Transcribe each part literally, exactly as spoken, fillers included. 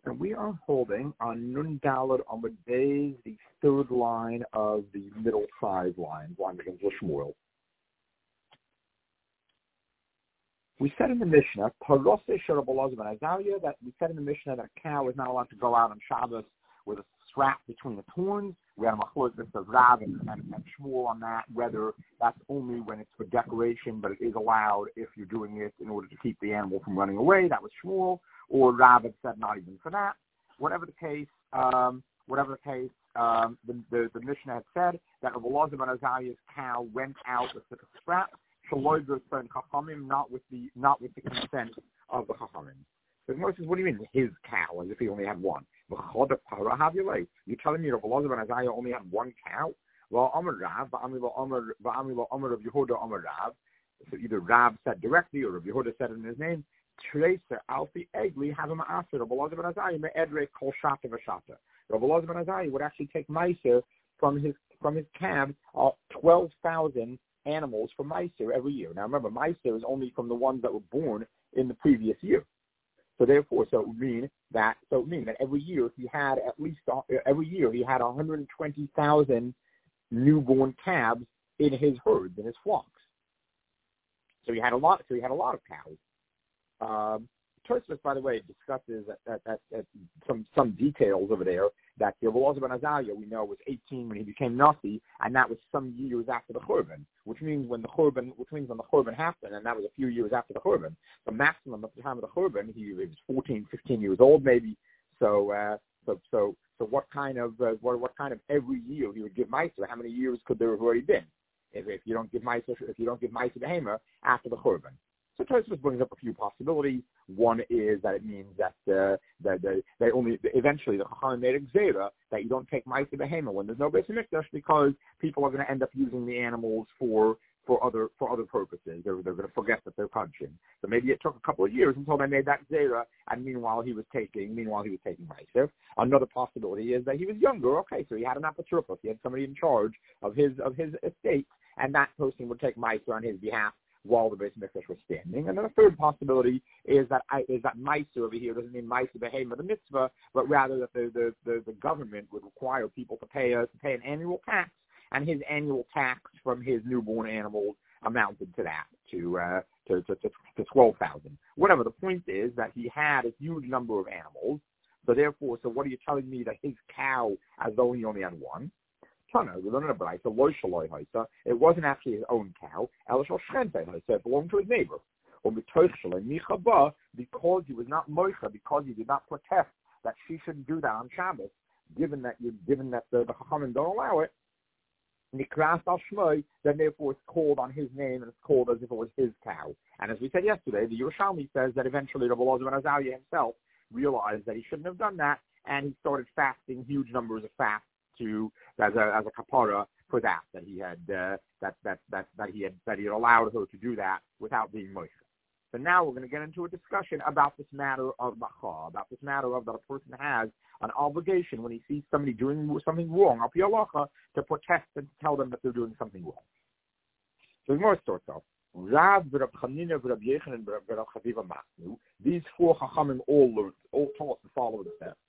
And we are holding on Nun Daled Amud Beis, the third line of the middle five lines, line begins with Shmuel. We said in the Mishnah, Parose Sherabolaz ben Azariah, that we said in the Mishnah that a cow is not allowed to go out on Shabbos with a strap between its horns. We had a machlokes of Rav and, and, and Shmuel on that, whether that's only when it's for decoration, but it is allowed if you're doing it in order to keep the animal from running away. That was Shmuel. Or Rav had said not even for that. Whatever the case, um, whatever the case, um, the, the, the Mishnah had said that Rabbi ben Azariah's cow went out with the strap, shaloi b'rtzon chachamim, not with the not with the consent of the chachamim. So the says, what do you mean his cow, as if he only had one? You're telling me Rabbi ben Azariah only had one cow? Well, Amar Rav, Va'ami lo Amar of Yehuda Amar Rav. So either Rav said directly or Rabbi Yehuda said it in his name. Tracer Alfi Egli have him after Rabbi ben Azariah me edre kol shata v'shata. Rabbi ben Azariah would actually take meiser from his from his calves, uh, twelve thousand animals for meiser every year. Now remember, meiser is only from the ones that were born in the previous year. So therefore, so it would mean that so it would mean that every year he had at least uh, every year he had one hundred twenty thousand newborn calves in his herds, in his flocks. So he had a lot. So he had a lot of cows. Um, Tosfos, by the way, discusses that, that, that, that some some details over there that the Rabbi ben Azariah, we know, was eighteen when he became Nasi, and that was some years after the Churban, which means when the Churban, which means when the Churban happened, and that was a few years after the Churban. The maximum at the time of the Churban, he, he was fourteen, fifteen years old, maybe. So, uh, so, so, so, what kind of uh, what what kind of every year he would give Meiser? How many years could there have already been if, if you don't give Meiser if you don't give Meiser Behemoth after the Churban? So Tosfos brings up a few possibilities. One is that it means that uh, that they, they only eventually the Chachamim made a gzera that you don't take ma'aser behema when there's no Beis Hamikdash because people are going to end up using the animals for for other for other purposes. They're they're going to forget that they're punching. So maybe it took a couple of years until they made that gzera, and meanwhile he was taking meanwhile he was taking ma'aser. Another possibility is that he was younger. Okay, so he had an apotropos. He had somebody in charge of his of his estate, and that person would take ma'aser on his behalf while the Beis Hamikdash was standing. And then a third possibility is that I, is that Meiser over here doesn't mean Meiser Behemoth the mitzvah, but rather that the, the, the, the government would require people to pay a, to pay an annual tax, and his annual tax from his newborn animals amounted to that, to uh, to, to, to, to twelve thousand. Whatever, the point is that he had a huge number of animals, so therefore, so what are you telling me that his cow, as though he only had one? It wasn't actually his own cow. It belonged to his neighbor. Because he was not moicha, because he did not protest that she shouldn't do that on Shabbos, given that you, given that the, the Chachamim don't allow it, Nikras al Shmoi, then therefore it's called on his name and it's called as if it was his cow. And as we said yesterday, the Yerushalmi says that eventually Rabbi Elazar ben Azariah himself realized that he shouldn't have done that, and he started fasting huge numbers of fasts to as a as a kapara for that that he had uh, that that that that he had that he had allowed her to do that without being Moshe. So now we're going to get into a discussion about this matter of macha, about this matter of that a person has an obligation when he sees somebody doing something wrong, al pi halacha, to protest and to tell them that they're doing something wrong. So the more starts off. Rav, Rab Chanina, Rab Yechanan, and Rab Chaviva Masnu. These four chachamim all learned, all taught to follow the steps.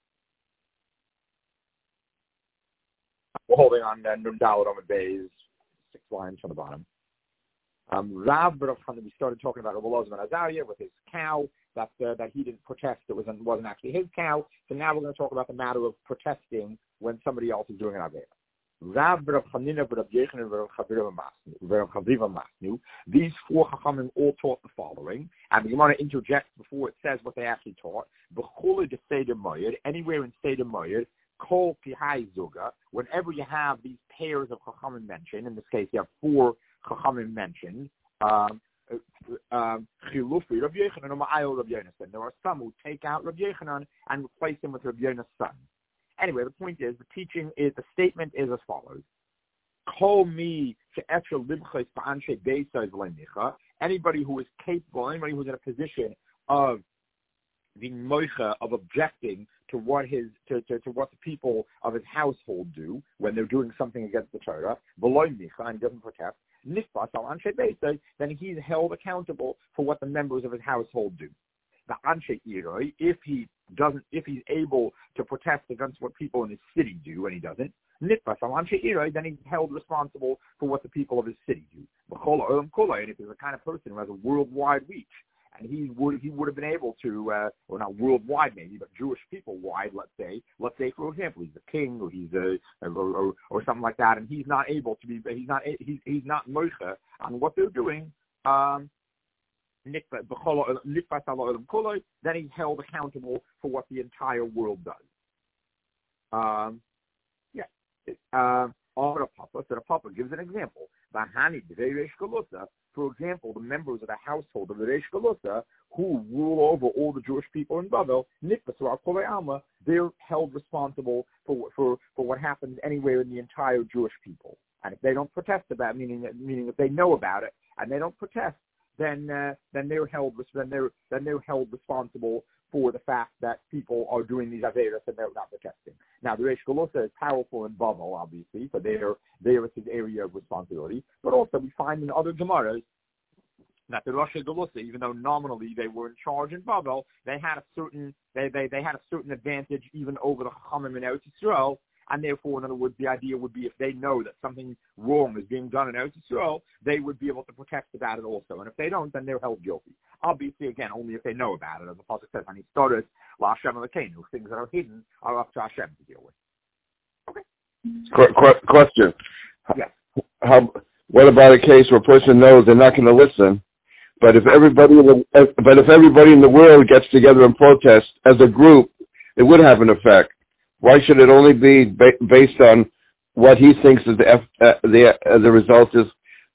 We're holding on uh, Nun Daled Amud Beis, six lines from the bottom. Um, Rav, Rav Chanina, we started talking about Rabbi Elazar ben Azariah with his cow, that uh, that he didn't protest, it wasn't, wasn't actually his cow. So now we're going to talk about the matter of protesting when somebody else is doing an Avera. Rav, Rav Chanina, Rav Yechanan, and Rav Chaviva Masnu. These four chachamim all taught the following, and we want to interject before it says what they actually taught. B'chule de Seder Moed, anywhere in Seder Moed, Kol Pihai Zuga, whenever you have these pairs of chachamim mentioned, in this case you have four chachamim mentioned, um, um, there are some who take out Rabbi Yechanan and replace him with Rabbi Yona's son. Anyway, the point is, the teaching is, the statement is as follows. Anybody who is capable, anybody who's in a position of being moicha, of objecting to what his to, to, to what the people of his household do when they're doing something against the Torah, and he doesn't protest, then he's held accountable for what the members of his household do. the Anshe Iroi, if he doesn't, if he's able to protest against what people in his city do, and he doesn't, Nitpas al Anshe Iroi, then he's held responsible for what the people of his city do. And if he's a kind of person who has a worldwide reach, and he would he would have been able to, uh, or not worldwide maybe, but Jewish people wide, let's say, let's say for example, he's a king or he's a or, or, or something like that, and he's not able to be, he's not he's he's not moicha on what they're doing. Um, then he's held accountable for what the entire world does. Um, yeah. Uh, so the Papa gives an example. For example, the members of the household of the Reish Galusa who rule over all the Jewish people in Babel, they're held responsible for, for, for what happens anywhere in the entire Jewish people. And if they don't protest about it, meaning meaning if they know about it and they don't protest, then uh, then they're held then they're then they're held responsible for the fact that people are doing these averas and they're not protesting. Now, the Reish Galusa is powerful in Babel, obviously, so they're there is his area of responsibility. But also, we find in other Gemaras that the Rosh Galusa, even though nominally they were in charge in Babel, they had a certain they, they, they had a certain advantage even over the Chachamim in Eretz Yisrael. And therefore, in other words, the idea would be if they know that something wrong is being done in Eretz Yisrael, they would be able to protest about it also. And if they don't, then they're held guilty. Obviously, again, only if they know about it. As the Pasuk says, "Ani started la Hashem Elokeinu." Things that are hidden are up to Hashem to deal with. Okay. Qu- qu- question. Yes. How? What about a case where a person knows they're not going to listen, but if everybody, in the, but if everybody in the world gets together and protest as a group, it would have an effect. Why should it only be ba- based on what he thinks is the F, uh, the uh, the result is?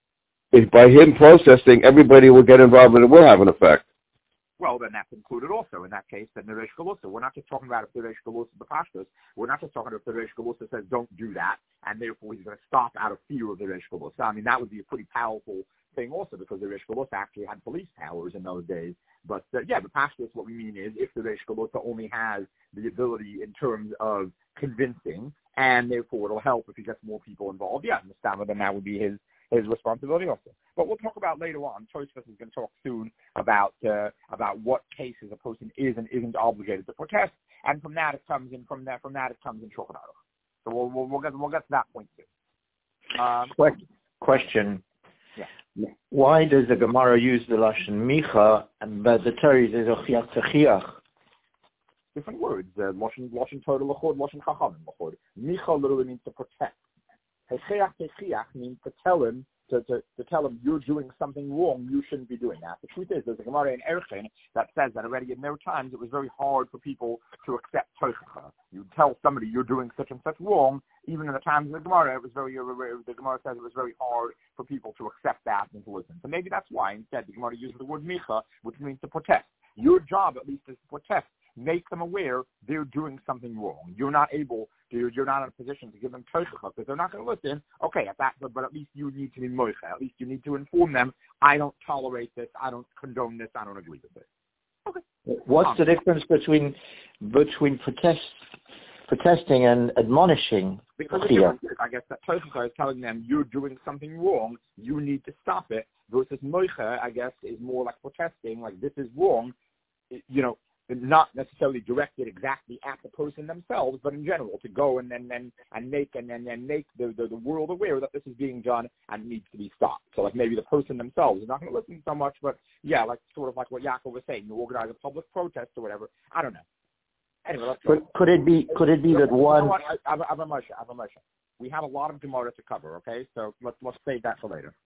If by him protesting, everybody will get involved and it will have an effect. Well, then that's included also in that case. Then the Reish Galusa. We're not just talking about if the Reish Galusa the Pashtos. We're not just talking about if the Reish Galusa says don't do that, and therefore he's going to stop out of fear of the Reish Galusa. I mean, that would be a pretty powerful thing also, because the Reish Galusa actually had police powers in those days. But uh, yeah, the Pashtos, what we mean is if the Reish Galusa only has the ability in terms of convincing, and therefore it'll help if he gets more people involved. Yeah, Mustama, then that would be his his responsibility also. But we'll talk about later on. Tosfos is going to talk soon about uh, about what cases a person is and isn't obligated to protest, and from that it comes in. From that, from that it comes in Shulchan Aruch. So we'll we'll, we'll get we'll get to that point soon. Um, Question. Yeah. Why does the Gemara use the lashon micha, but the Torah is ochiach techiach? Different words. Uh, lashon lashon Torah lachod, lashon chachamim lachod. Micha literally means to protect. Techiach techiach means to tell him to, to, to tell him you're doing something wrong. You shouldn't be doing that. The truth is, there's a Gemara in Erchin that says that already in their times it was very hard for people to accept Tochacha. You tell somebody you're doing such and such wrong. Even in the times of the Gemara, it was very, the Gemara says it was very hard for people to accept that and to listen. So maybe that's why instead the Gemara uses the word micha, which means to protest. Your job, at least, is to protest. Make them aware they're doing something wrong. You're not able to, you're not in a position to give them tochacha because they're not going to listen. Okay, at that, but, but at least you need to be moicha. At least you need to inform them, I don't tolerate this, I don't condone this, I don't agree with this. Okay. What's um, the difference between between protest, protesting and admonishing? Because the difference is, I guess that tochacha is telling them you're doing something wrong, you need to stop it, versus moicha, I guess, is more like protesting, like this is wrong, you know, not necessarily directed exactly at the person themselves, but in general, to go and and and, and make and and, and make the, the, the world aware that this is being done and needs to be stopped. So like maybe the person themselves is not going to listen so much, but yeah, like sort of like what Yaakov was saying, you organize a public protest or whatever. I don't know. Anyway, let's could, could it be could it be that one? You know I, I, I have a Moshe, I have a Moshe. We have a lot of Gemara to cover, okay? So let's let's save that for later.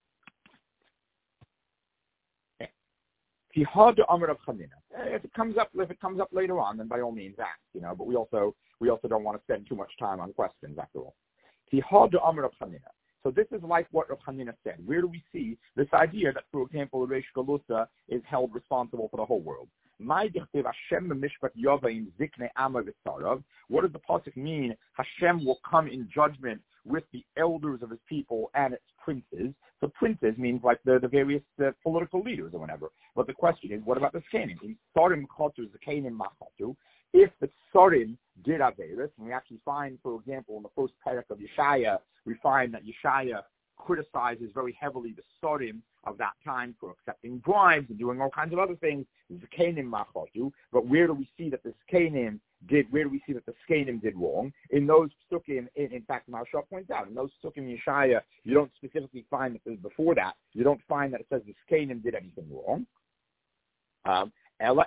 If it comes up, if it comes up later on, then by all means ask, you know. But we also we also don't want to spend too much time on questions after all. So this is like what Rav Chanina said. Where do we see this idea that, for example, the Reish Galusa is held responsible for the whole world? What does the pasuk mean? Hashem will come in judgment with the elders of his people and its princes. So princes means like the, the various uh, political leaders or whatever. But the question is, what about the Tzanim? If the Tzarim did Averis, and we actually find, for example, in the first parak of Yeshaya, we find that Yeshaya criticizes very heavily the Sorim of that time for accepting bribes and doing all kinds of other things. The Zkanim machotu, but where do we see that the Zkanim did? Where do we see that the Zkanim did wrong? In those Psukim, in, in fact, Maharsha points out, in those Psukim Yeshaya, you don't specifically find that before that. You don't find that it says the Zkanim did anything wrong. Um, no,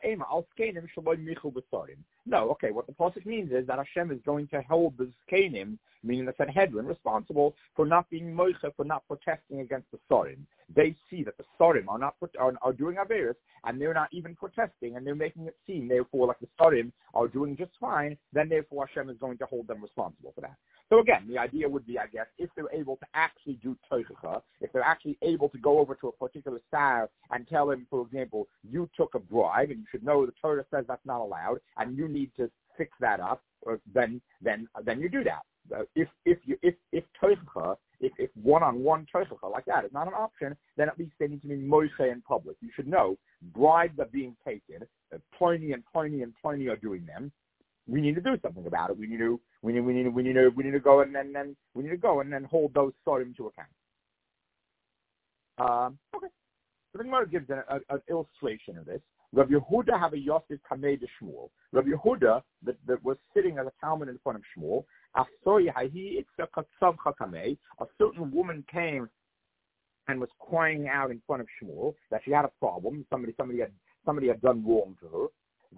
okay, what the pasuk means is that Hashem is going to hold the Zkanim, meaning the Sanhedrin, responsible for not being moicha, for not protesting against the Sorim. They see that the Sorim are not are, are doing Averis, and they're not even protesting, and they're making it seem, therefore, like the Sorim are doing just fine, then therefore Hashem is going to hold them responsible for that. So again, the idea would be, I guess, if they're able to actually do Teichacha, if they're actually able to go over to a particular star and tell him, for example, you took a bribe, and you should know the Torah says that's not allowed, and you need to fix that up, or then then then you do that. Uh, if if you if if Teichacha, if if one-on-one Teichacha like that is not an option, then at least they need to be Moshe in public. You should know bribes are being taken. Uh, Pliny and Pliny and Pliny are doing them. We need to do something about it. We need to we need we need we need to we need to go and then then we need to go and then hold those Sorim to account. Um, okay. So the Gemara gives an, an illustration of this. Rabbi Yehuda have a Yosef Kamei de Shmuel. Rabbi Yehuda, that, that was sitting as a Talmud in front of Shmuel, a certain woman came and was crying out in front of Shmuel that she had a problem. Somebody, somebody had, somebody had done wrong to her.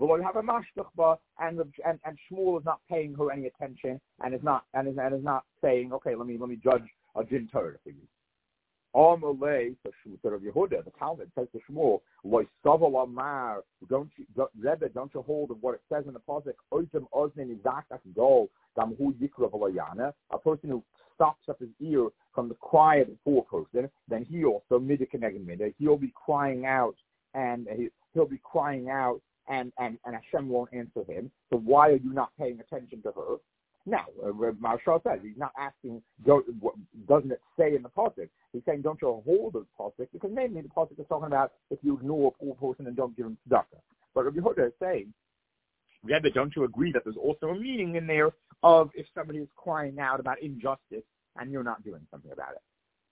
And, and and Shmuel is not paying her any attention and is not and is, and is not saying, okay, let me let me judge a din Torah for you. Amalei, so Rabbi Yehuda, the Talmud says to Shmuel, "Loi saval amar, don't you, Rebbe, don't you hold of what it says in the pasuk? Oitem oznen izakas go damhu yikra v'layana. A person who stops up his ear from the cry of the poor person, then he also midikanegin mida. He'll be crying out, and he, he'll be crying out, and and and Hashem won't answer him. So why are you not paying attention to her?" Now, uh, Maharsha says he's not asking, doesn't it say in the pasuk? He's saying, don't you hold the pasuk? Because mainly the pasuk is talking about if you ignore a poor person and don't give him tzedakah. But Rabbi Yehuda is saying, Rebbe, don't you agree that there's also a meaning in there of if somebody is crying out about injustice and you're not doing something about it?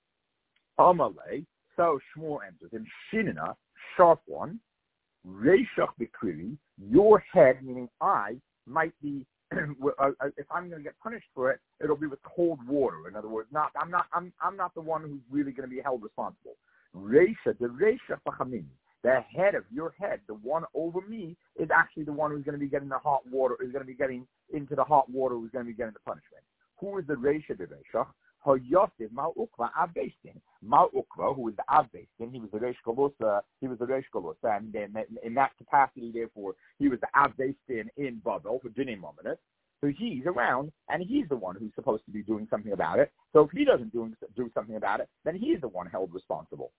Amalei, so Shmuel answers him, Shinina, sharp one, Reishach Bikri, your head, meaning I, might be, if I'm going to get punished for it, it'll be with cold water. In other words, not I'm not I'm I'm not the one who's really going to be held responsible. Reisha, the Reisha Fachamini, the head of your head, the one over me, is actually the one who's going to be getting the hot water, is going to be getting into the hot water, who's going to be getting the punishment. Who is the Reisha the Reisha? Hoyosef Ma'ukva Avbestin. Ma'ukva, who was the Avbestin, he was the Reish Galusa, he was the Reish Galusa, and then in that capacity, therefore, he was the Avbestin in Babel for Dinim Mominus. So he's around, and he's the one who's supposed to be doing something about it. So if he doesn't do, do something about it, then he's the one held responsible,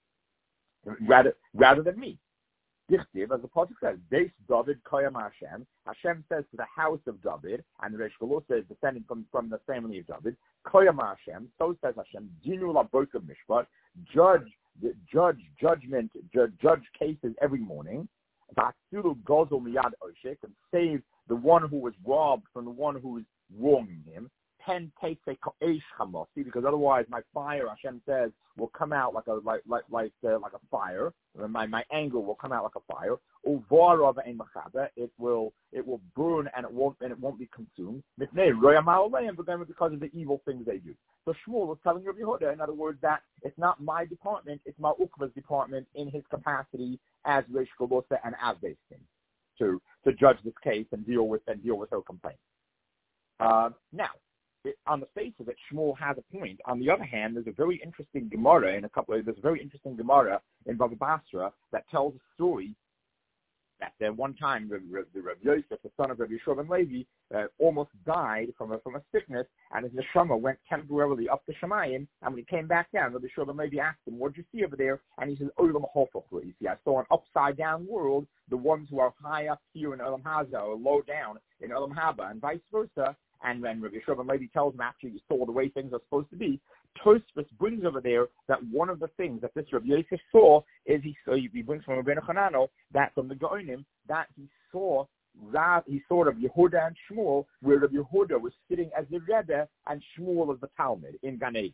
rather rather than me. Dichtiv, as the pasuk says, Beis David Koyam Hashem. Hashem says to the house of David, and Reish Galusa is descending from, from the family of David. Koyam Hashem. So says Hashem. Dinu laBoker Mishpat. Judge, judge, judgment, judge, judge cases every morning. V'Asilu Gozol Miyad Oshek, and save the one who was robbed from the one who is wronging him. Pen Teitze Eish Chamosi, because otherwise my fire, Hashem says, will come out like a like like like uh, like a fire. My my anger will come out like a fire. Uvara ve'en machaba, it will it will burn and it won't and it won't be consumed. Mipnei royamau leim, because of the evil things they do. So Shmuel is telling Rabbi Yehuda, in other words, that it's not my department, it's Ma'ukva's department in his capacity as Reish Galusa and Avbestin to to judge this case and deal with and deal with her complaint. Uh, now. It, on the face of it, Shmuel has a point. On the other hand, there's a very interesting Gemara in a couple of, there's a very interesting Gemara in Bava Basra that tells a story that uh, one time the, the, the Rav Yosef, the son of Rabbi Yeshua ben Levi, uh, almost died from a from a sickness, and his neshama went temporarily up to Shemayim, and when he came back down, Rabbi Yeshua ben Levi asked him, "What did you see over there?" And he says, "Olam Hofach." You see, I saw an upside down world. The ones who are high up here in Olam Haza are low down in Olam Haba, and vice versa. And when Rabbi Yeshua ben Levi tells him after you saw the way things are supposed to be, Tosfos brings over there that one of the things that this Rabbi Yosef saw is he saw he brings from Rabbeinu Hananel that from the Gaonim that he saw Rav, he saw Rabbi Yehuda and Shmuel, where Rabbi Yehuda was sitting as the Rebbe and Shmuel as the Talmud in Gan Eden.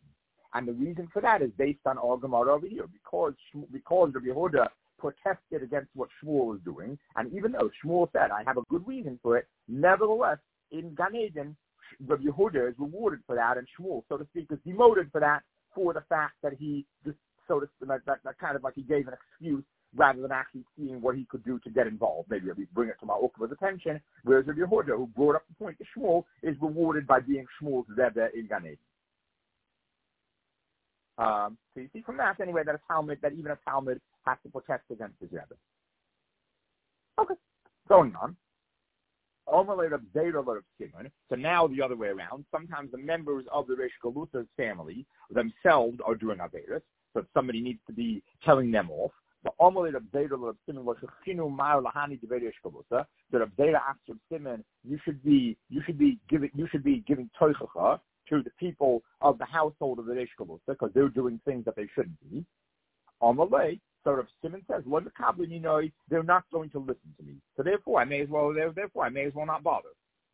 And the reason for that is based on our Gemara over here, because because Rabbi Yehuda protested against what Shmuel was doing, and even though Shmuel said, I have a good reason for it, nevertheless, in Gan Eden, Rabbi Yehuda is rewarded for that, and Shmuel, so to speak, is demoted for that, for the fact that he just, so to speak, that, that, that kind of like he gave an excuse rather than actually seeing what he could do to get involved. Maybe at least bring it to Ma'okva's attention, whereas Rabbi Yehuda, who brought up the point to Shmuel, is rewarded by being Shmuel's Rebbe in Gan Eden. Um, so you see from that, anyway, that a Talmud, that even a Talmud has to protest against his Rebbe. Okay, going on. So now the other way around. Sometimes the members of the Reish Galusa's family themselves are doing Averis, so somebody needs to be telling them off. The Omelet of Zayda of Simon was Chinu Mar Lahani de Reish Galusa. That of Zayda asked of Simon, you should be you should be giving you should be giving Toichacha to the people of the household of the Reish Galusa because they're doing things that they shouldn't be. Omelet. So Rav Simon says, "Lo mekabli, you know, they're not going to listen to me. So therefore, I may as well. Therefore, I may as well not bother."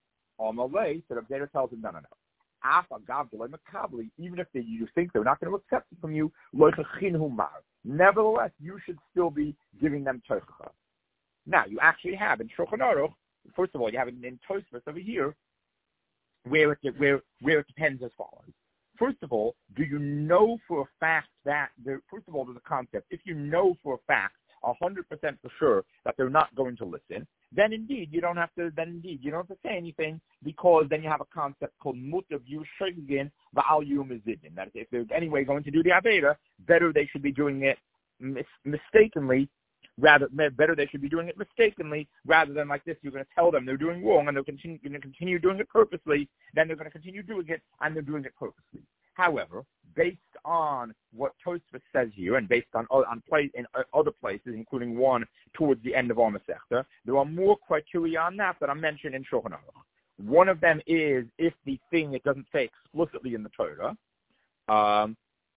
On the way, so Rav Zera tells him, "No, no, no. Af agav lo mekabli, even if they, you think they're not going to accept it from you, lo chachinhu mar. Nevertheless, you should still be giving them toichacha." Now, you actually have in Shulchan Aruch. First of all, you have it in Tosfos over here, where it where where it depends as follows. First of all, do you know for a fact that, there, first of all, there's a concept. If you know for a fact, one hundred percent for sure, that they're not going to listen, then indeed, you don't have to, then indeed, you don't have to say anything, because then you have a concept called mutav yushegin va'al yumizidin. That is, if they're anyway going to do the Aveda, better they should be doing it mis- mistakenly, rather, better they should be doing it mistakenly, rather than like this, you're going to tell them they're doing wrong, and they're continue, going to continue doing it purposely, then they're going to continue doing it, and they're doing it purposely. However, based on what Tosfos says here, and based on on place in other places, including one towards the end of our Masechta, there are more criteria on that that are mentioned in Shulchan Aruch. One of them is if the thing, it doesn't say explicitly in the Torah, um,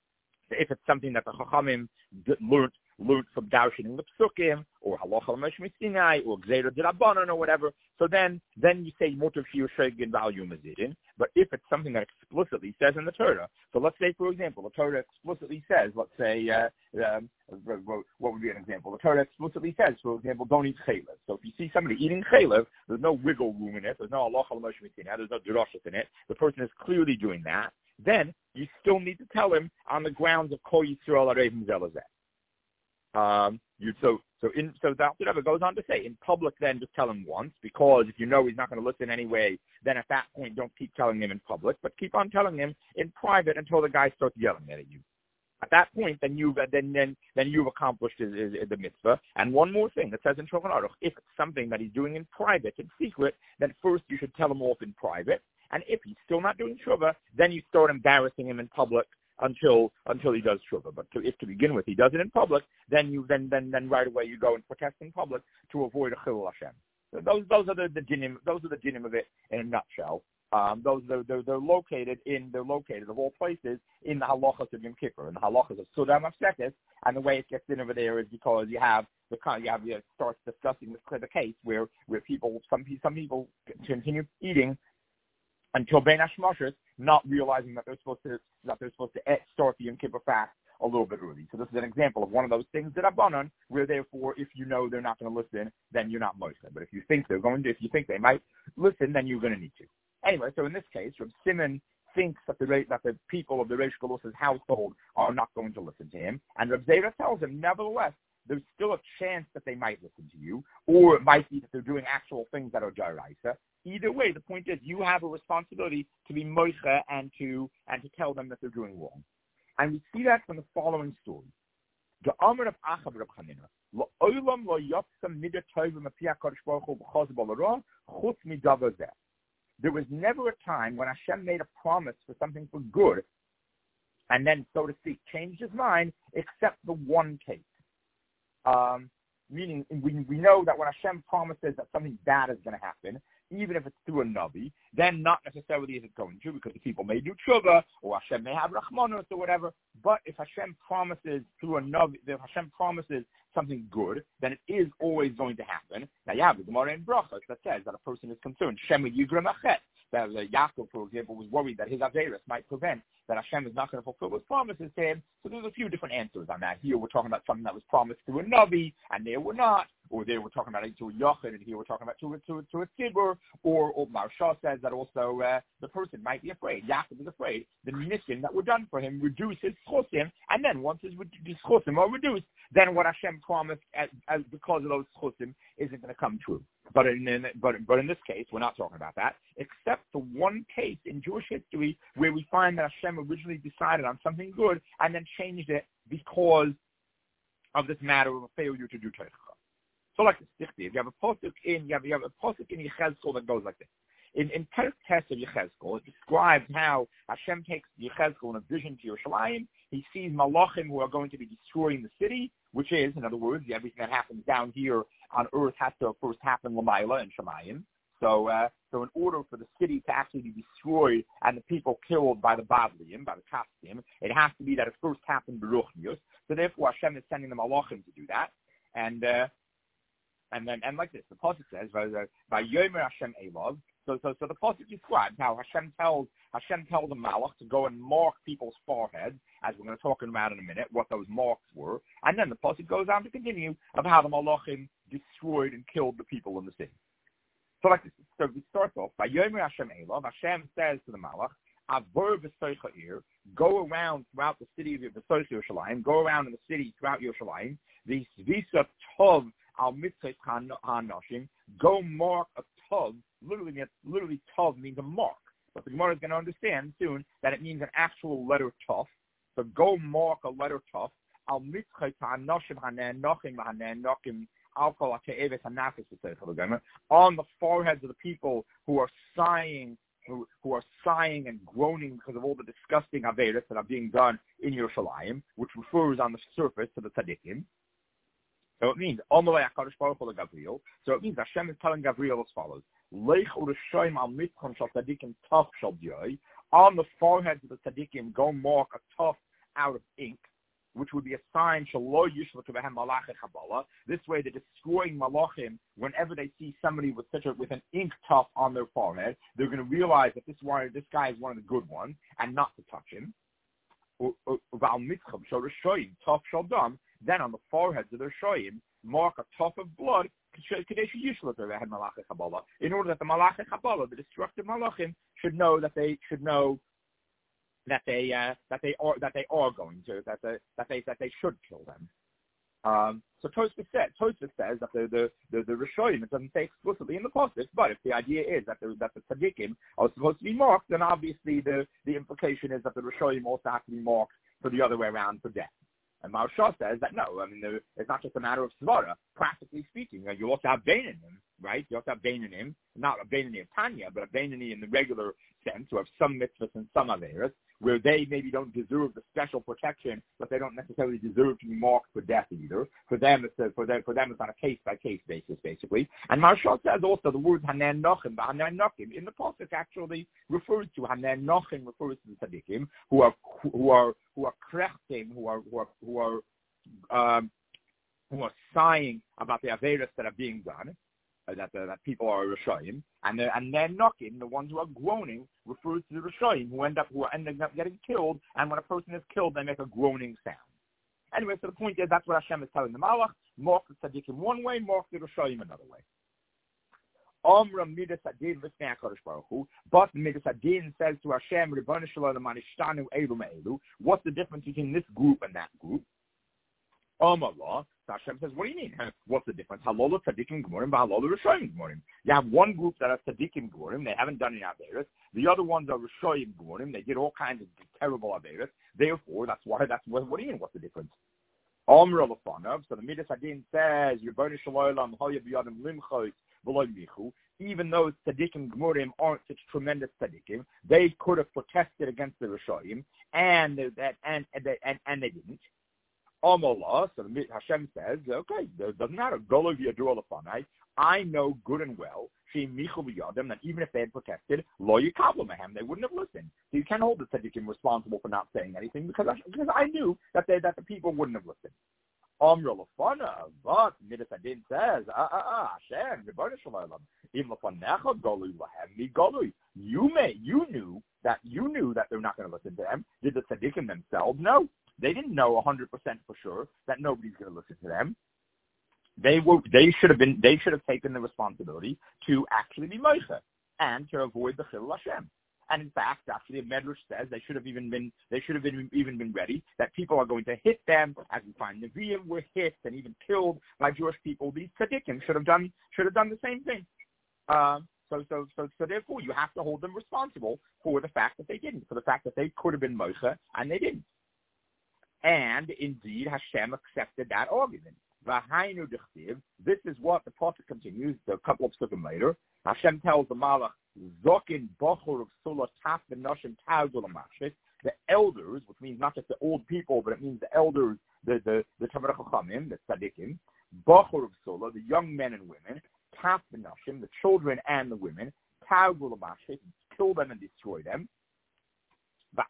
if it's something that the Chachamim learned learned from Darshan the Psukim, or Halacha L'Moshe Sinai, or Gzeira D'Rabbanan, or whatever. So then, then you say Motiv Shir Shegin V'Al Mazidin. But if it's something that explicitly says in the Torah, so let's say, for example, the Torah explicitly says, let's say, uh, um, what would be an example? The Torah explicitly says, for example, don't eat chaylev. So if you see somebody eating chaylev, there's no wiggle room in it. There's no Halacha L'Moshe Sinai. There's no Drashos in it. The person is clearly doing that. Then you still need to tell him on the grounds of Kol Yisrael Arevim Zelazeh. Um, you, so, so in, so the Alter Rebbe goes on to say, in public then just tell him once, because if you know he's not going to listen anyway, then at that point don't keep telling him in public, but keep on telling him in private until the guy starts yelling at you. At that point, then you've, then, then, then you've accomplished his, his, his, the mitzvah. And one more thing, it says in Shulchan Aruch, if it's something that he's doing in private, in secret, then first you should tell him off in private. And if he's still not doing tshuva, then you start embarrassing him in public until until he does tshuva. But to, if to begin with he does it in public, then you then then, then right away you go and protest in public to avoid a chilul Hashem. So those those are the, the dinim those are the dinim of it in a nutshell. Um, those they're, they're, they're located in they're located of all places in the halachas of Yom Kippur, in the halachas of Sudam Afsekes, and the way it gets in over there is because you have the kind you have you start discussing the, the case where where people some some people continue eating until Bein Hashmashos, not realizing that they're supposed to that they're supposed to start the Yom Kippur fast a little bit early. So this is an example of one of those things that I've done, where therefore, if you know they're not going to listen, then you're not Moshe. But if you think they're going to, if you think they might listen, then you're going to need to. Anyway, so in this case, Rav Simon thinks that the that the people of the Reish Galusa's household are not going to listen to him, and Rav Zera tells him, nevertheless, there's still a chance that they might listen to you, or it might be that they're doing actual things that are Jaraisa. Either way, the point is you have a responsibility to be Moshe and to and to tell them that they're doing wrong. And we see that from the following story. The Amr of Achav Reb Chanina, L'olam lo yotzam midah tovim api HaKadosh Baruch Hu b'chaz b'larah chutz midavar zeh. There was never a time when Hashem made a promise for something for good, and then, so to speak, changed his mind, except the one case. Um, meaning, we, we know that when Hashem promises that something bad is going to happen, even if it's through a Navi, then not necessarily is it going to, because the people may do tshuva, or Hashem may have Rachmanos or whatever, but if Hashem promises through a Navi, if Hashem promises something good, then it is always going to happen. Now, you have the Gemara in Brachos that says that a person is concerned, Shema Yigram Achet, that uh, Yaakov, for example, was worried that his Averis might prevent that Hashem is not going to fulfill his promises to him. So there's a few different answers on that. Here we're talking about something that was promised to a Navi, and there we're not. Or there we're talking about it to a Yochid, and here we're talking about to a, to, to a Tzibur. Or, or Marsha says that also uh, the person might be afraid. Yaakov is afraid. The mission that were done for him reduces Chosim, and then once his Chosim are reduced, then what Hashem promised as, as because of those Chosim isn't going to come true. But in, in but but in this case, we're not talking about that, except for one case in Jewish history where we find that Hashem originally decided on something good and then changed it because of this matter of a failure to do Teichah. So like this, if you have a posuk in you have, you have a posuk in Yechezkel that goes like this. In in Perek Tes of Yechezkel, it describes how Hashem takes Yechezkel in a vision to Yerushalayim. He sees Malachim who are going to be destroying the city, which is, in other words, everything that happens down here on earth has to first happen Lamaila and Shemayim. So, uh, so in order for the city to actually be destroyed and the people killed by the Badliim, by the Kasdim, it has to be that it first happened Beruchnius. So therefore, Hashem is sending the Malachim to do that. And uh, and then and like this, the pasuk says, by Yomer Hashem Elov. So, so, so the pasuk describes how Hashem tells Hashem tells the Malach to go and mark people's foreheads, as we're going to talk about in a minute, what those marks were, and then the pasuk goes on to continue of how the Malachim destroyed and killed the people in the city. So, like this, so we start off by Yomer Hashem Elov. Hashem says to the Malach, Avor v'soicha ir, go around throughout the city of V'soich Yerushalayim, go around in the city throughout Yerushalayim. The svisa tov al mitzvah hanoshim, go mark a tov. Literally, literally tov means a mark, but the Gemara is going to understand soon that it means an actual letter tov. So go mark a letter tov al mitzvah hanoshim hanochim hanochim. On the foreheads of the people who are sighing, who, who are sighing and groaning because of all the disgusting averos that are being done in Yerushalayim, which refers on the surface to the tzaddikim. So it means, so it means Hashem is telling Gabriel as follows: on the foreheads of the tzaddikim, go mark a tuf out of ink, which would be a sign, this way they're destroying malachim. Whenever they see somebody with such a with an ink tuft on their forehead, they're going to realize that this one, this guy is one of the good ones, and not to touch him. Then on the foreheads of their shoyim, mark a tuft of blood, in order that the malach Kabbalah, the destructive malachim, should know that they should know. That they uh, that they are that they are going to that they that they that they should kill them. Um, so Tosfos says Tosfos says that the the the, the Rishonim, it doesn't say explicitly in the pasuk, but if the idea is that the that the tzaddikim are supposed to be marked, then obviously the, the implication is that the Rishonim also have to be marked for the other way around for death. And Marsha says that no, I mean the, it's not just a matter of svara. Practically speaking, uh, you also have Beinanim, right? You also have Beinanim, not a Beinani of Tanya, but a Beinani in the regular sense, who have some mitzvahs and some averos, where they maybe don't deserve the special protection, but they don't necessarily deserve to be marked for death either. For them, it's a, for them, for them, it's on a case by case basis, basically. And Marsha says also the word Hanan Nochim, but Hanan Nochim in the pasuk actually refers to Hanan Nochim refers to the tzaddikim who are who are who are krechtim, who are who are who are um, who are sighing about the averos that are being done. Uh, that uh, that people are Rishoyim, and uh, and then knocking, the ones who are groaning, refers to the Rishoyim who end up who are ending up getting killed, and when a person is killed, they make a groaning sound. Anyway, so the point is that's what Hashem is telling the Malach: mark the tzaddikim one way, mark the Rishoyim another way. Omra midas adin v'snei HaKadosh Baruch Hu, but midas adin says to Hashem, Ribono shel Olam anishtanu elu me'elu. What's the difference between this group and that group? Omar, so Hashem says, what do you mean? What's the difference? Halolu tzaddikim gemurim, halolu rishoyim gemurim. You have one group that are tzaddikim gemurim, they haven't done any averos. The other ones are rishoyim gemurim, they did all kinds of terrible averos. Therefore, that's why. That's what. What do you mean? What's the difference? Omra lefanov. So the Midas Hadin says, Ribono shel Olam hoya b'yadam limchos v'lo michu. Even though tzaddikim gemurim aren't such tremendous tzaddikim, they could have protested against the rishoyim, and that and and they, and, and they didn't. Amallah, so Hashem says, okay, it doesn't matter. I know good and well, that even if they had protested, lo yikablu, they wouldn't have listened. So you can't hold the tzaddikim responsible for not saying anything because I, because I knew that they, that the people wouldn't have listened. Amr Lafana, but Midas Adin says, ah, ah, ah, Hashem, Rebbeinu Shalom, Im Lafanecha Golui Lahem Mi Golui. You may, you knew that, you knew that they're not going to listen to them. Did the tzaddikim themselves? No. They didn't know one hundred percent for sure that nobody's going to listen to them. They were, they should have been, they should have taken the responsibility to actually be Moshe and to avoid the Chilul Hashem. And in fact, actually, the Medrash says they should have even been, they should have been, even been ready that people are going to hit them, as we find Nevi'im were hit and even killed by Jewish people. These tzaddikim should have done, should have done the same thing. Um, so, so, so, so therefore, you have to hold them responsible for the fact that they didn't, for the fact that they could have been Moshe and they didn't. And indeed, Hashem accepted that argument. This is what the prophet continues a couple of seconds later. Hashem tells the Malach, Zokin Bochur of Sulah Taf Benoshim Tagul Amashit, the elders, which means not just the old people, but it means the elders, the the the Tamar Chachamim, the Tzaddikim, Bochur of Sulah, the young men and women, Taf Benoshim, the children and the women, Tagul Amashit, kill them and destroy them. But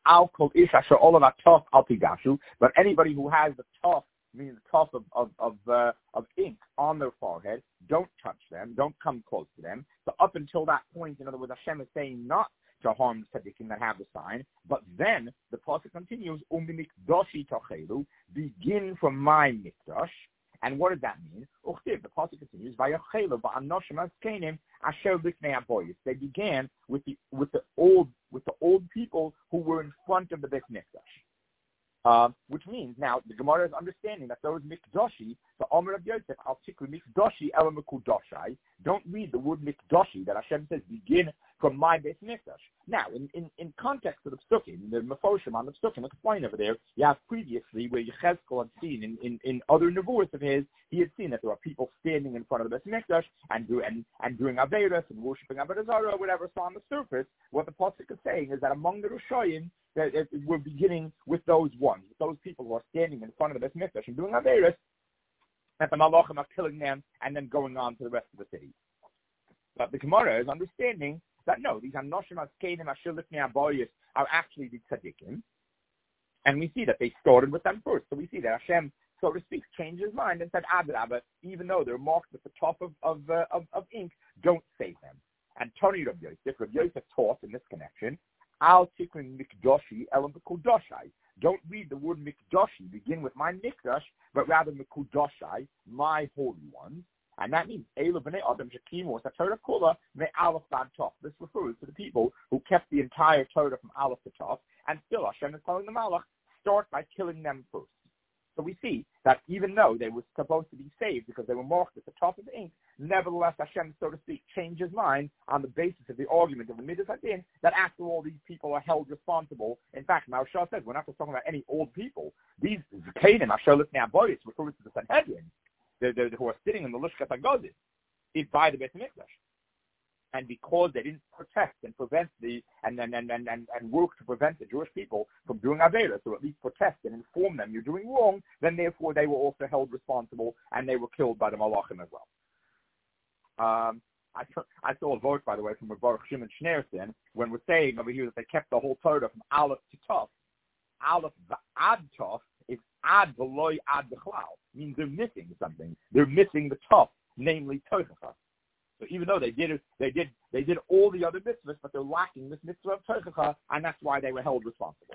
anybody who has the tough, meaning the tough of of of, uh, of ink on their forehead, don't touch them, don't come close to them. So up until that point, in other words, Hashem is saying not to harm the tzaddikim that have the sign, but then the pasuk continues, Umbi mikdashi tachelu, begin from my mikdash. And what does that mean? The pasuk continues, Vayachelu va'anoshim azkenim asher b'fnei haboyis. They began with the with the old with the old people who were in front of the Beit Mikdash. Uh, which means now the Gemara is understanding that those mikdashi, the Omer of Yosef, al tikru mikdashi ela mekudoshai. Don't read the word mikdashi that Hashem says begin from my Beit Mikdash. Now, in, in, in context of the Psukim, the Mefoshim on the Psukim, explain over there, you have previously where Yechezkel had seen in, in, in other Nevuos of his, he had seen that there are people standing in front of the Beit Mikdash and, do, and, and doing Averis and worshipping Avodah Zarah or whatever. So on the surface, what the Pasuk is saying is that among the Rishoyim, that we're beginning with those ones, with those people who are standing in front of the Beit Mikdash and doing Averis, that the Malachim are killing them and then going on to the rest of the city. But the Gemara is understanding that no, these Anoshim Askenim Asher Lifnei Habayis are actually the Tzaddikim. And we see that they started with them first. So we see that Hashem, so to speak, changed his mind and said, Adrabah, even though they're marked at the top of of, uh, of, of ink, don't save them. And Tony Rav Yosef, Rav Yosef taught in this connection, Al Tikrin Mikdoshi Elam Mekudoshai. Don't read the word Mikdoshi, begin with my Mikdash, but rather Mekudoshai, my holy ones. And that means Ela B'nei Adam Shekimu Torah Kula Me Aleph Bad Tov. This refers to the people who kept the entire Torah from Aleph to Tov, and still Hashem is telling the Malach, start by killing them first. So we see that even though they were supposed to be saved because they were marked at the top of the ink, nevertheless Hashem, so to speak, changed his mind on the basis of the argument of the Midas Hadin that after all these people are held responsible. In fact, Maharsha says we're not just talking about any old people. These Zakanim, Asher Lifnei Habayis, refers to the Sanhedrin. They're, they're, who are sitting in the Lishkat HaGozis, is by the Beit Mikdash. And because they didn't protect and prevent the, and and, and, and, and work to prevent the Jewish people from doing Aveirah, so at least protect and inform them you're doing wrong, then therefore they were also held responsible and they were killed by the Malachim as well. Um, I, I saw a vote, by the way, from Baruch Shimon Schneerson when we're saying over here that they kept the whole Torah from Aleph to Tov. Aleph Ad Tov is Ad Veloy Ad Bechlal. Means they're missing something. They're missing the Tov, namely Tochacha. So even though they did they did they did all the other mitzvahs, but they're lacking this mitzvah of Tochacha, and that's why they were held responsible.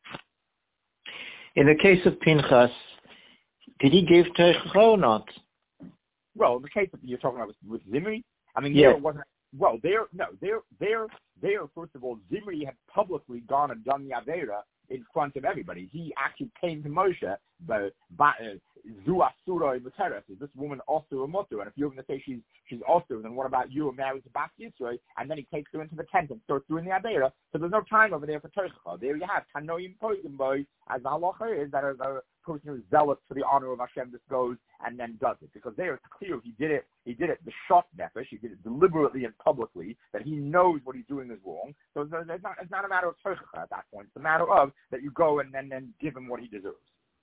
In the case of Pinchas, did he give Tochacha or not? Well, in the case of you're talking about with, with Zimri, I mean, yeah. there wasn't. Well, there no, there there there. First of all, Zimri had publicly gone and done the Aveira in front of everybody. He actually came to Moshe, but Zu Asura Muteres, is this woman also a mutter? And if you're going to say she's she's also, then what about you? Married to Bas Yisrael, and then he takes her into the tent and starts doing the Aveira. So there's no time over there for Tochacha. There you have Tanoim Poigim Boy, as the halacha is that a, a person who is zealous for the honor of Hashem just goes and then does it, because there it's clear he did it. He did it the shot nefesh. He did it deliberately and publicly, that he knows what he's doing is wrong. So it's not it's not a matter of Tochacha at that point. It's a matter of that you go and then then give him what he deserves.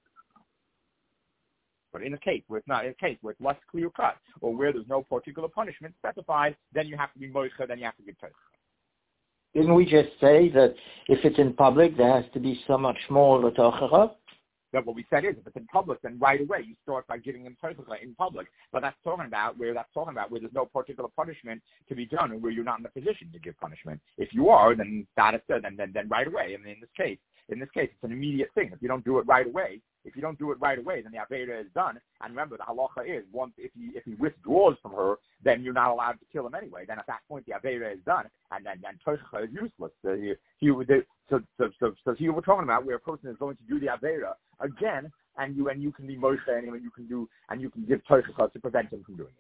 But in a case where it's not in a case where it's less clear cut, or where there's no particular punishment specified, then you have to be moicha, then you have to give Tochacha. Didn't we just say that if it's in public, there has to be so much more Tochacha? that what we said is if it's in public, then right away you start by giving him Teichach in public. But that's talking about where that's talking about where there's no particular punishment to be done, or where you're not in a position to give punishment. If you are, then that is then then then right away. And in this case, in this case, it's an immediate thing. If you don't do it right away, if you don't do it right away, then the Avera is done. And remember, the halacha is once if he if he withdraws from her, then you're not allowed to kill him anyway. Then at that point, the Avera is done, and then then Teichach is useless. So he, he would so so so so here we're talking about where a person is going to do the Avera again, and you and you can be Moshe, and you can do and you can give Teichach to prevent him from doing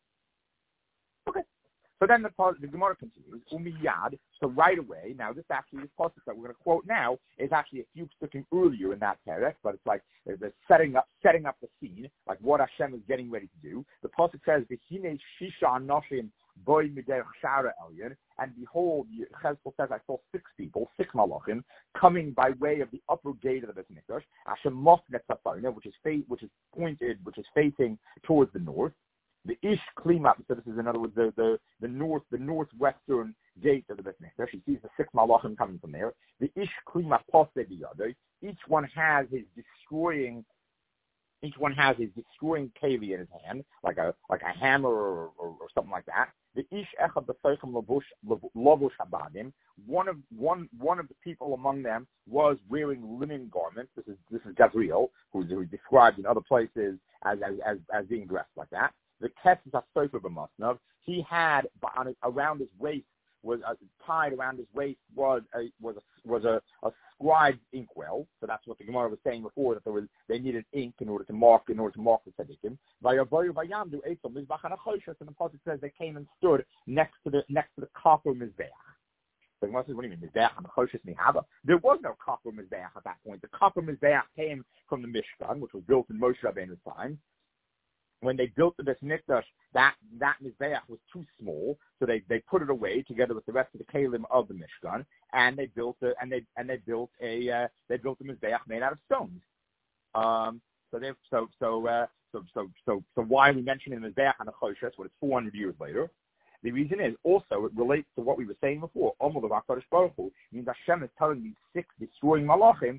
it. Okay. So then the, the Gemara continues, umiyad, so right away, now this actually, this passage that we're going to quote now is actually a few sticking earlier in that perek, but it's like the setting up setting up the scene, like what Hashem is getting ready to do. The passage says, V'hinei shisha anoshim boi midei chshara elyon, and behold, Cheskel says, I saw six people, six malachim, coming by way of the upper gate of the Beit Mikdash, Hashem mofnet tzafona, which is fa- which is pointed, which is facing towards the north. The Ish Klima, so this is in other words the, the, the north the northwestern gate of the Beit Mikdash. She sees the six malachim coming from there. The Ish Klima Posei Biyadei. Each one has his destroying. Each one has his destroying keli in his hand, like a like a hammer or, or, or something like that. The Ish Echad B'Seichem Lavush Habadim. One of one one of the people among them was wearing linen garments. This is this is Gabriel, who's who described in other places as as as, as being dressed like that. The Ketz HaSofer B'Masnav, he had on, around his waist was uh, tied around his waist was a was a was a, a scribe's inkwell. So that's what the Gemara was saying before, that there was they needed ink in order to mark in order to mark the tzaddikim. Vayaboyu vayamdu eitzom mizbach hanachoshes, and the pasuk says they came and stood next to the next to the copper mizbeach. So the Gemara says, what do you mean mizbeach hanachoshes mihava? There was no copper mizbeach at that point. The copper mizbeach came from the Mishkan, which was built in Moshe Rabbeinu's time. When they built the Beit Mikdash, that that mizbeach was too small, so they, they put it away together with the rest of the kalim of the Mishkan, and they built a and they and they built a uh, they built a mizbeach made out of stones. Um, so they so so uh, so so so so why are we mentioning the mizbeach and the choshes when it's four hundred years later? The reason is also it relates to what we were saying before. Omul of HaKadosh Baruch Hu means Hashem is telling these six destroying malachim,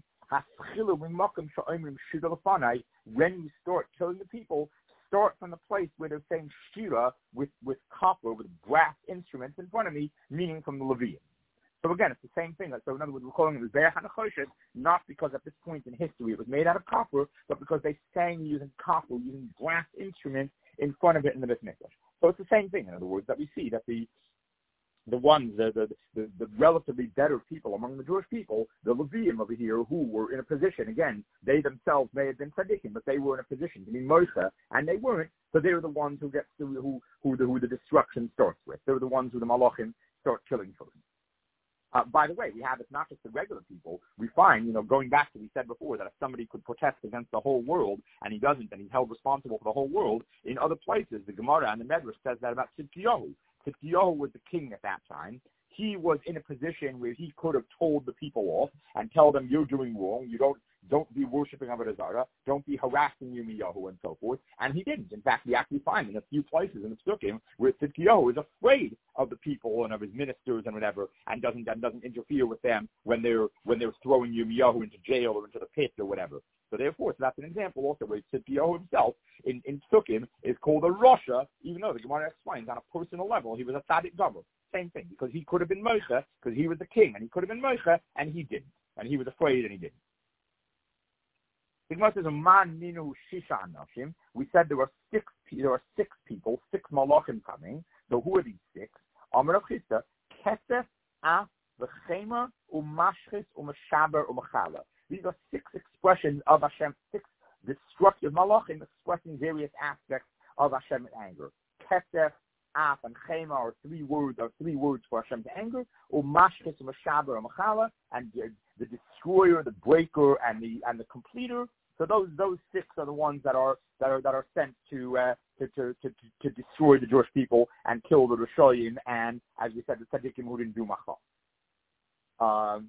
when you start killing the people, start from the place where they're saying shira with, with copper, with brass instruments in front of me, meaning from the Levium. So again, it's the same thing. So in other words, we're calling it Mizbeach HaNechoshes, not because at this point in history it was made out of copper, but because they sang using copper, using brass instruments in front of it in the Beit Mikdash. So it's the same thing, in other words, that we see that the the ones, the, the, the, the relatively better people among the Jewish people, the Levium over here, who were in a position, again, they themselves may have been tzaddikim, but they were in a position to be Moshe, and they weren't, so they were the ones who get to, who, who, the, who the destruction starts with. They were the ones who the Malachim start killing children. Uh, by the way, we have, it's not just the regular people. We find, you know, going back to what we said before, that if somebody could protest against the whole world, and he doesn't, and he's held responsible for the whole world, in other places, the Gemara and the Medrash says that about Tzidkiyahu. Tzidkiyahu was the king at that time. He was in a position where he could have told the people off and tell them, you're doing wrong, you don't don't be worshiping Avodah Zarah, don't be harassing Yirmiyahu and so forth. And he didn't. In fact, we actually find in a few places in the Psukim where Tzidkiyahu is afraid of the people and of his ministers and whatever, and doesn't and doesn't interfere with them when they're when they're throwing Yirmiyahu into jail or into the pit or whatever. So therefore, so that's an example also where Tzidkiyahu himself in, in Psukim is called a Rasha, even though the Gemara explains on a personal level he was a Tzaddik Gomer. Same thing, because he could have been Moshe, because he was the king, and he could have been Moshe, and he didn't. And he was afraid, and he didn't. The Gemara says, "Man minu shisha anashim." We said there were six. There are six people, six malachim coming. So who are these six? Amar Chista, Kesef, Af, V'Chema, Umashchis, Umashaber, Umachala. These are six expressions of Hashem, six destructive malachim expressing various aspects of Hashem's anger. Kesef, Af, and Chema are three words. Are three words for Hashem's anger. Umashchis, Umashaber, Umachala, and the, the destroyer, the breaker, and the and the completer. So those those six are the ones that are that are that are sent to uh, to, to, to to destroy the Jewish people and kill the Rishoyim, and as we said, the tzaddikim who didn't do machal. Um,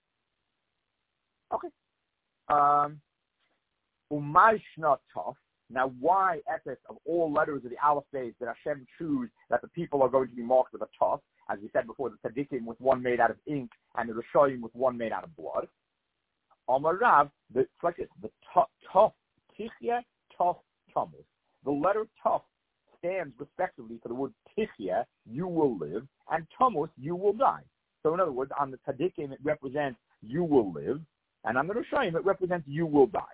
okay. Um, Umayshna Tov. Now, why Epis of all letters of the alphabet did Hashem choose that the people are going to be marked with a Tov? As we said before, the tzaddikim with one made out of ink and the Rishoyim with one made out of blood. Amar Rav, the, it's like this, the Tov, Tichya, Tov, Tamus. The letter Tov stands respectively for the word Tichya, you will live, and Tamus, you will die. So in other words, on the Tzaddikim, it represents you will live, and on the Rishayim, it represents you will die.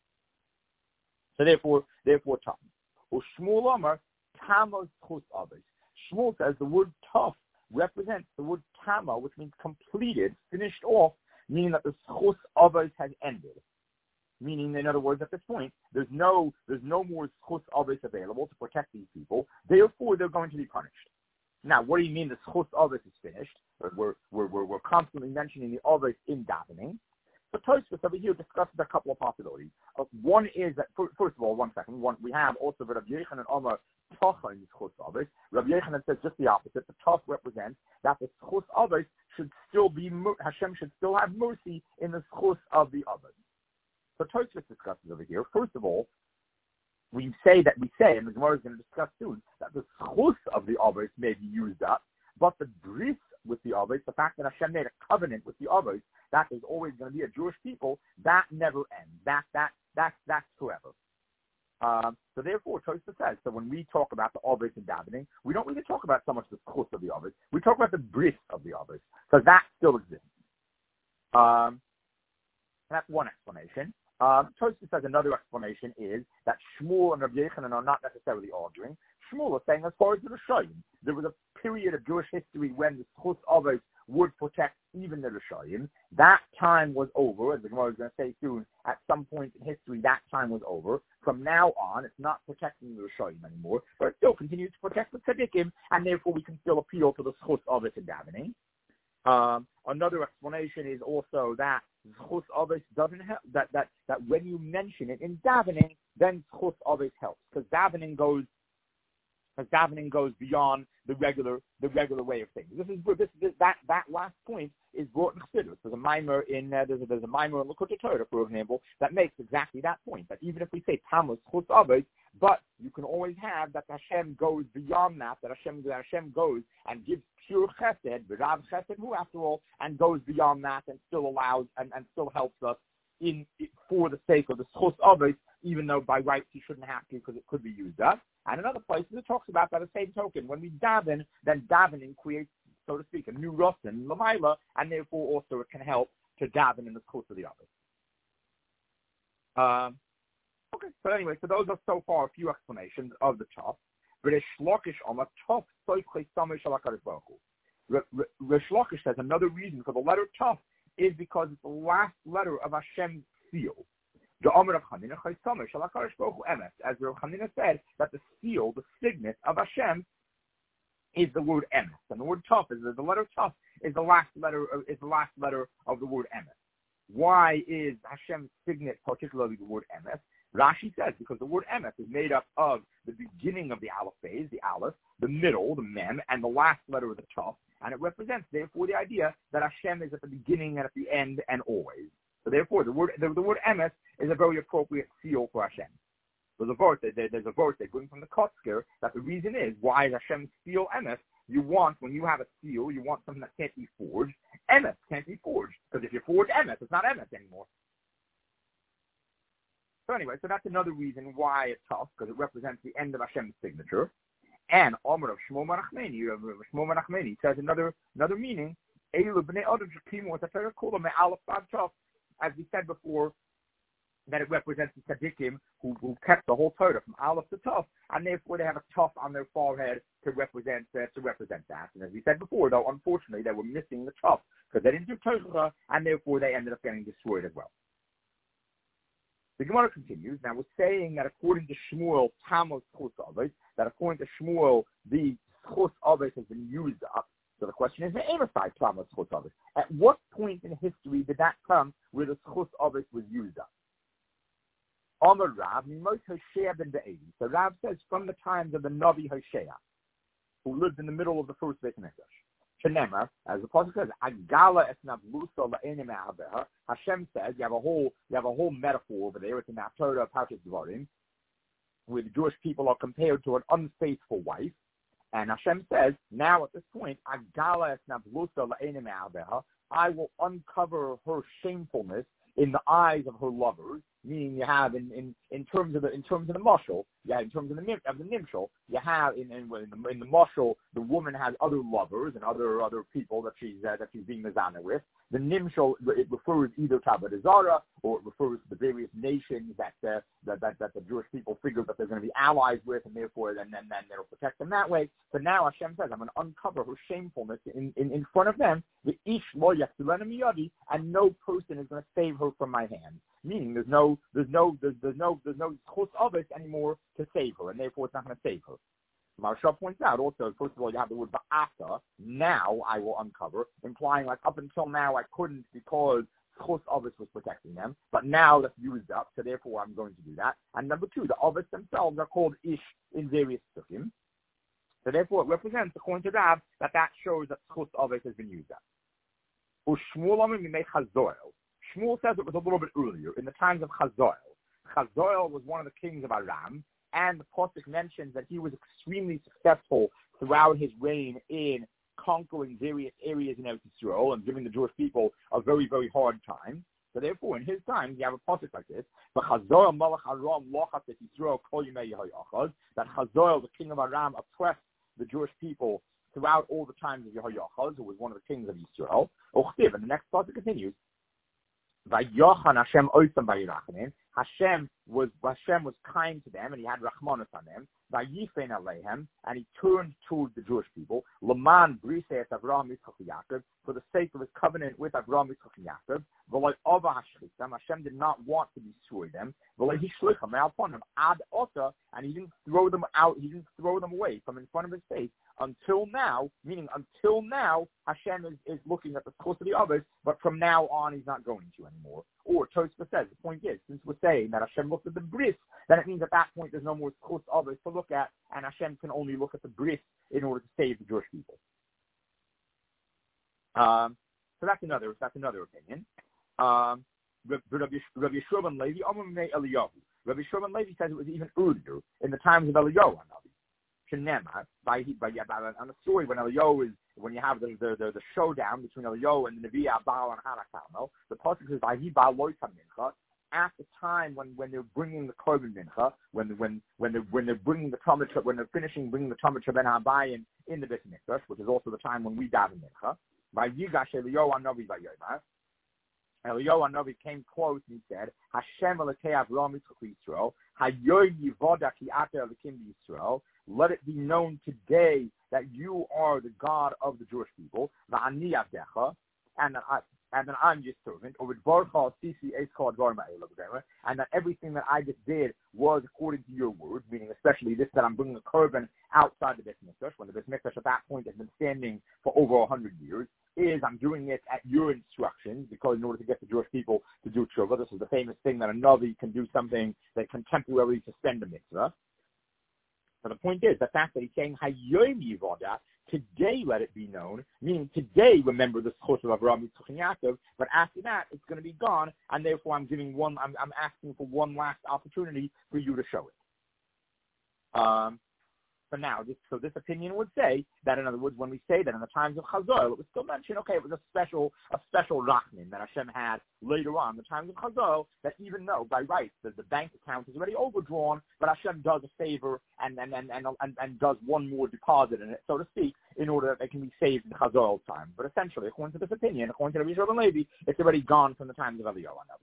So therefore, therefore, Tov. Or Shmuel Amar, Tamos Chus Avos. Shmuel says the word Tov represents the word Tama, which means completed, finished off, meaning that the Chus Avos has ended. Meaning, in other words, at this point, there's no there's no more Chus Avos available to protect these people. Therefore, they're going to be punished. Now, what do you mean the Chus Avos is finished? We're, we're, we're, we're constantly mentioning the Avos in davening. But Tosfos over here discusses a couple of possibilities. Uh, one is that, first of all, one second, one, we have also the Rabbi Yochanan Amar Tocha in Chus Avos. Rabbi Yochanan says just the opposite. The Toch represents that the Chus Avos should still be, Hashem should still have mercy in the Chus of the Avos. So Tosfos discusses over here. First of all, we say that we say, and the Gemara is going to discuss soon, that the Chus of the Avos may be used up, but the bris with the Avos, the fact that Hashem made a covenant with the Avos, that is always going to be a Jewish people, that never ends. That that that that's forever. Um, so therefore, Tosfos says, so when we talk about the Avos in davening, we don't really talk about so much the Chus of the Avos. We talk about the bris of the Avos, because that still exists. Um, that's one explanation. Um, Tosfos says another explanation is that Shmuel and Rabbi Yochanan are not necessarily arguing. Shmuel is saying, as far as the Rishayim, there was a period of Jewish history when the Chus Avos would protect even the Rishayim. That time was over, as the Gemara is going to say soon. At some point in history, that time was over. From now on, it's not protecting the Rishayim anymore, but it still continues to protect the Tzaddikim, and therefore we can still appeal to the Chus Avos in davening. Um, another explanation is also that Chus Avos doesn't help, that, that, that when you mention it in davening, then Chus Avos helps, because davening goes As davening goes beyond the regular the regular way of things. This is this, this that that last point is brought in Chassidus. There's a mimer in uh, there's a there's a mimer in Likutei Torah, for example, that makes exactly that point. That even if we say Tammuz Chus Avos, but you can always have that Hashem goes beyond that. That Hashem that Hashem goes and gives pure Chesed, B'Rav Chesed, who after all, and goes beyond that and still allows and, and still helps us in for the sake of the Chus Avos, even though by rights he shouldn't have to because it could be used up. And another place it talks about by the same token, when we daven, then davening creates, so to speak, a new rosin, Lamaila, and therefore also it can help to daven in the Chus of the Avos. Um, okay, so anyway, so those are so far a few explanations of the Tov. Rish Lakish Omar Tov Soichei Samei Shalakadosh Baruch Hu. Rish Lakish says another reason for the letter Tov is because it's the last letter of Hashem's seal. The Omer of Chanina Chaysameh Shalakadosh Baruch Hu Emes, as Rav Chanina said, that the seal, the signet of Hashem, is the word Emes, and the word Tov is the letter Tov is the last letter is the last letter of the word Emes. Why is Hashem's signet particularly the word Emes? Rashi says because the word Emes is made up of the beginning of the Aleph phase, the Aleph, the middle, the Mem, and the last letter of the Tov, and it represents therefore the idea that Hashem is at the beginning and at the end and always. So therefore, the word the, the word Emes is a very appropriate seal for Hashem. There's a verse there, there's a verse they bring from the Kotzker that the reason is why is Hashem seal Emes. You want when you have a seal, you want something that can't be forged. Emes can't be forged because if you forge Emes, it's not Emes anymore. So anyway, so that's another reason why it's tough because it represents the end of Hashem's signature. And Omer of Shmuel Menachmeni, Shmuel Menachmeni says another another meaning. As we said before, that it represents the tzaddikim who, who kept the whole Torah from Aleph to Tov, and therefore they have a Tov on their forehead to represent uh, to represent that. And as we said before, though, unfortunately, they were missing the Tov because they didn't do Torah, and therefore they ended up getting destroyed as well. The Gemara continues. Now we're saying that according to Shmuel, Tammuz Chus Avos, that according to Shmuel, the Chus Avos has been used up. So the question is, at what point in history did that come where the Chus Avos was used up? Amar Rav, Mimos Hoshea ben Be'eri. So Rav says from the times of the Navi Hoshea, who lived in the middle of the first Beit Hamikdash. Shenemar, as the Pasuk says, Agala es navlusa la'enim ha'aveha. Hashem says, you have a whole, you have a whole metaphor over there. It's in the Torah of Parshas Dvarim, where the Jewish people are compared to an unfaithful wife. And Hashem says, now at this point, I will uncover her shamefulness in the eyes of her lovers, meaning you have in, in, in terms of the in terms of the mashal, yeah, in terms of the of the nimshal, you have in in, in the in the mashal, the woman has other lovers and other other people that she's uh, that she's being mizana with. The nimshal, it refers either to Avodah Zarah or it refers to the various nations that, uh, that that that the Jewish people figure that they're going to be allies with, and therefore then then then they'll protect them that way. So now Hashem says, I'm going to uncover her shamefulness in, in, in front of them. The ish lo yatzilena miyadi, and no person is going to save her from my hand. Meaning there's no there's no there's, there's no there's no chus of it anymore to save her, and therefore it's not going to save her. Maharsha points out also, first of all, you have the word ba'asa, now I will uncover, implying like up until now I couldn't because chus ovis was protecting them, but now that's used up, so therefore I'm going to do that. And number two, the ovis themselves are called ish in various sukkim, so therefore it represents, according to Rab, that that shows that chus ovis has been used up. Shmuel says it was a little bit earlier, in the times of Chazoel. Chazoel was one of the kings of Aram, and the Pasuk mentions that he was extremely successful throughout his reign in conquering various areas in Eretz Yisrael and giving the Jewish people a very, very hard time. So therefore, in his time, you have a Pasuk like this, that Chazoel, the king of Aram, oppressed the Jewish people throughout all the times of Yehoiachaz, who was one of the kings of Yisrael. And the next Pasuk continues, Hashem was Hashem was kind to them, and he had rachmanos on them. Vayifen aleihem, and he turned toward the Jewish people. Laman brisei Avraham, Yitzchak, Yaakov, for the sake of his covenant with Avraham, Yitzchak, and Yaakov. V'loi ova hashchitam, Hashem did not want to destroy them. V'loi hishlicham upon him ad ota, and he didn't throw them out. He didn't throw them away from in front of his face until now. Meaning, until now, Hashem is, is looking at the course of the others, but from now on, he's not going to anymore. Or Tosfos says the point is, since we're saying that Hashem looked at the bris, then it means at that point there's no more chus others to look at, and Hashem can only look at the bris in order to save the Jewish people. Um, so that's another that's another opinion. Um, Rabbi Yeshua ben Levi, Eliyahu. Rabbi Yeshua ben Levi says it was even earlier in the times of Eliyahu. Shenema, by by on the story when Eliyahu is when you have the the, the, the showdown between Eliyahu and the Nevi'ah Baal and Hanakarmel, the pasuk says by he Baal loy mincha. At the time when, when they're bringing the korban mincha, when when when they're when they're bringing the Talmud, when they're finishing bringing the Talmud Ben Habayim in the Beit Mikdash, which is also the time when we daven mincha. By Yigash Eliyahu Hanavi Vayomar, Eliyahu Hanavi came close and he said, Hashem Elokei Avraham Yitzchak Yisrael, Hayoy Yivoda Ki Ata Elokim Yisrael. Let it be known today that you are the God of the Jewish people, V'ani Avdecha, and that I and that I'm your servant, or with Varchal Sisi Eiskal Dvarma, and that everything that I just did was according to your word, meaning especially this that I'm bringing the korban outside the Beit Mikdash, when the Beit Mikdash at that point has been standing for over a hundred years, is I'm doing it at your instructions, because in order to get the Jewish people to do tshuva, this is the famous thing that a Navi can do something that can temporarily suspend a mitzvah. So the point is, the fact that he's saying, Hayom Yivoda, today let it be known, meaning today remember the schos of Avraham, Yitzchak, and Yaakov, but after that it's going to be gone, and therefore I'm giving one, I'm, I'm asking for one last opportunity for you to show it. Um, so now, this, so this opinion would say that, in other words, when we say that in the times of Chazal, it was still mentioned, okay, it was a special, a special rachmin that Hashem had later on, the times of Chazal, that even though by rights the, the bank account is already overdrawn, but Hashem does a favor and and, and, and, and and does one more deposit in it, so to speak, in order that they can be saved in Chazal's time. But essentially, according to this opinion, according to Rabbi Yeshua ben Levi, it's already gone from the times of Eliyahu Hanavi.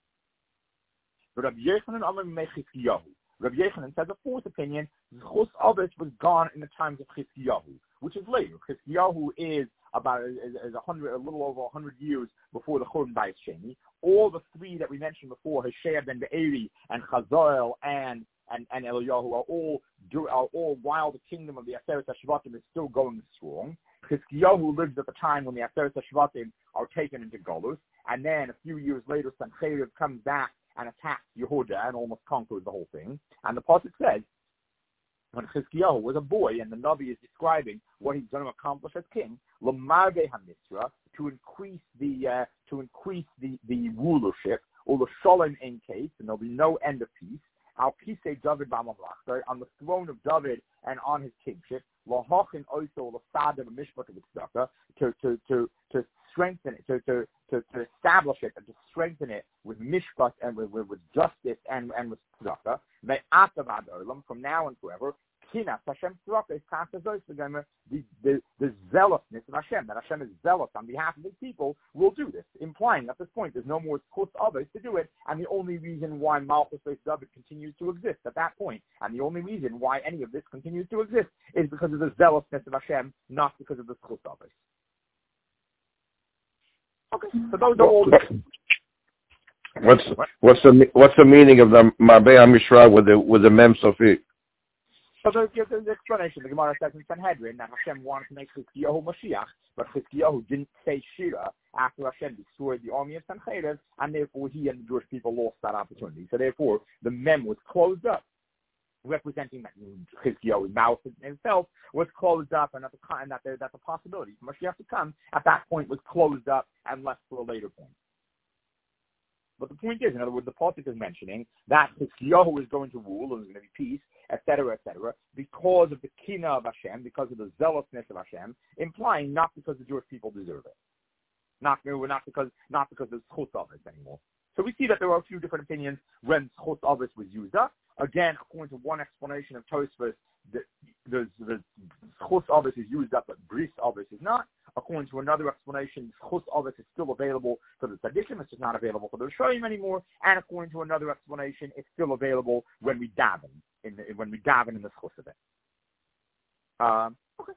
But Rabbi Yochanan Amar Mechizkiyahu. Rabbi Yochanan says a fourth opinion, Chus Ovis was gone in the times of Chizkiyahu, which is later. Chizkiyahu is about is, is a hundred, a little over a hundred years before the Churban Bayis Sheni. All the three that we mentioned before, Hoshea ben Be'eri and Chazal and and and Eliyahu, are all are all while the kingdom of the Aseret HaShvatim is still going strong. Chizkiyahu lives at the time when the Aseret HaShvatim are taken into Golus, and then a few years later, Sancheriv comes back and attacks Yehuda and almost conquers the whole thing. And the pasuk says, when Chizkiyahu was a boy, and the Navi is describing what he's going to accomplish as king, L'marbe HaMisra, to increase the uh, to increase the, the rulership, or the Shalom in case, and there'll be no end of peace. al kisei David b'mamlach, on the throne of David and on his kingship, lahachin oisol l'sadeh b'mishpat v'tzedakah, to to to to strengthen it, to to to, to establish it, and to strengthen it with mishpat and with, with, with justice and and with tzedakah. Me'atav ad olam, from now and forever. Kinas Hashem tzedakah is the the the zealousness of Hashem, that Hashem is zealous on behalf of His people, will do this, implying at this point there's no more chutz others to do it, and the only reason why Malchus Beis David continues to exist at that point, and the only reason why any of this continues to exist is because of the zealousness of Hashem, not because of the chutz others. Okay, so those are all. What's what's the what's the meaning of the Marbei HaMishra with the with the Mem Sofi? So there's, there's an explanation. The Gemara says in Sanhedrin that Hashem wanted to make Chizkiyahu Mashiach, but Chizkiyahu didn't say Shira after Hashem destroyed the army of Sanhedrin, and therefore he and the Jewish people lost that opportunity. So therefore, the Mem was closed up, representing that Chizkiyahu's mouth himself was closed up, and that the, and that, there, that the possibility for Mashiach to come at that point was closed up and left for a later point. But the point is, in other words, the Pasuk is mentioning that Chizkiyahu is going to rule, and there's going to be peace, et cetera, et cetera, because of the kina of Hashem, because of the zealousness of Hashem, implying not because the Jewish people deserve it, not not because not because there's chutz avos anymore. So we see that there are a few different opinions when chutz avos was used up. Again, according to one explanation of Tosfos, the the, the chutz avos is used up, but bris avos is not. According to another explanation, chutz avos is still available for the tzaddikim, it's just not available for the Rishonim anymore. And according to another explanation, it's still available when we daven, in the, when we daven in the chutz of it. Um, okay.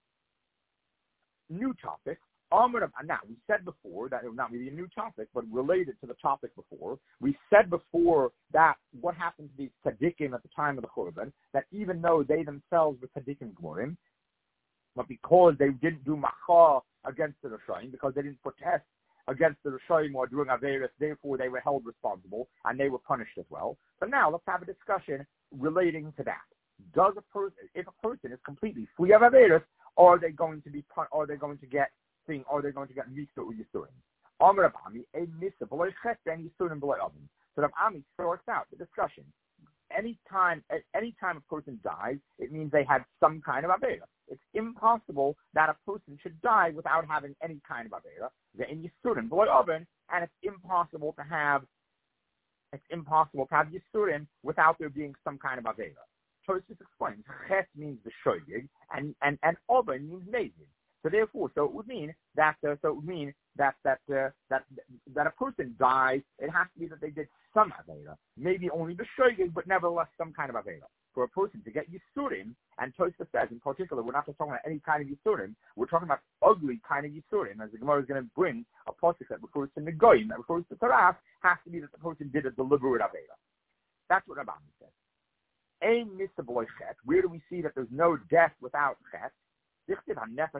New topic. Now, we said before that it was not really a new topic, but related to the topic before. We said before that what happened to these tzaddikim at the time of the Churban, that even though they themselves were tzaddikim gmurim, but because they didn't do macha against the Rishonim, because they didn't protest against the Rishonim or doing Averis, therefore they were held responsible and they were punished as well. So now let's have a discussion relating to that. Does a person, if a person is completely free of Averis, are they going to be, are they going to get thing, are they going to get mixed or Yisurim? Amar Abami, a misa below chet and Yisurim below oven. So Rav Ami sorts out the discussion. Anytime, anytime a person dies, it means they had some kind of Avera. It's impossible that a person should die without having any kind of Avera. The in Yisurim below oven, and it's impossible to have, it's impossible to have Yisurim without there being some kind of Avera. Tosfos explains, chet means the shoyig, and and and oven means mazid. So therefore, so it would mean that uh, so it would mean that that uh, that that a person dies. It has to be that they did some avera, maybe only the shogeg, but nevertheless some kind of avera. For a person to get yisurim, and Tosfos says in particular, we're not just talking about any kind of yisurim. We're talking about ugly kind of yisurim, as the Gemara is going to bring a pasuk that refers to negoyim, that refers to taraf, has to be that the person did a deliberate avera. That's what Rabbi says. Ein misa b'lo chet. Where do we see that there's no death without chet? As the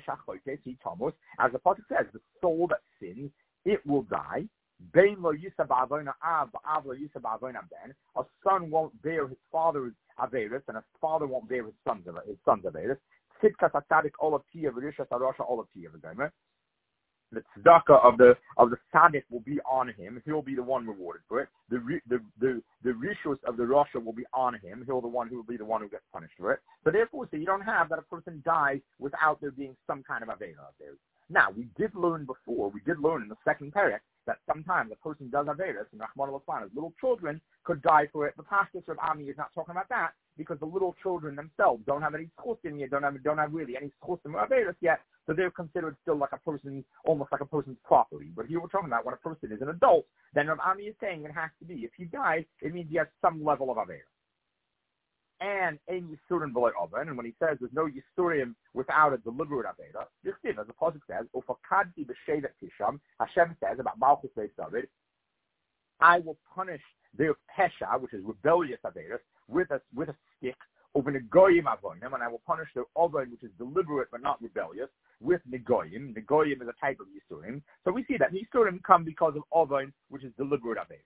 pasuk says, the soul that sins, it will die. A son won't bear his father's averis, and a father won't bear his son's his son's averis. The tzedakah of the of the tzaddik will be on him. He'll be the one rewarded for it. The the the the rishus of the rasha will be on him. He'll the one who will be the one who gets punished for it. So therefore, so you don't have that a person dies without there being some kind of avera of theirs. Now we did learn before. We did learn in the second parak that sometimes a person does averas, and Rahman al little children could die for it. The Pashtus of Ami is not talking about that because the little children themselves don't have any schusim yet, don't have don't have really any schusim or averas yet. So they're considered still like a person, almost like a person's property. But here we're talking about when a person is an adult, then Rav Ami is saying it has to be. If he dies, it means he has some level of Avera. And ein Yisurim below oven, and when he says there's no Yisurim without a deliberate Avera, as the pasuk says, Ufakadti b'shevet tisham, Hashem says about Malchus Beis David, I will punish their pesha, which is rebellious Averas, with a with a stick. Over negoyim avonim, and I will punish their oven, which is deliberate but not rebellious, with negoyim. Negoyim is a type of yisurim. So we see that yisurim come because of oven, which is deliberate avera.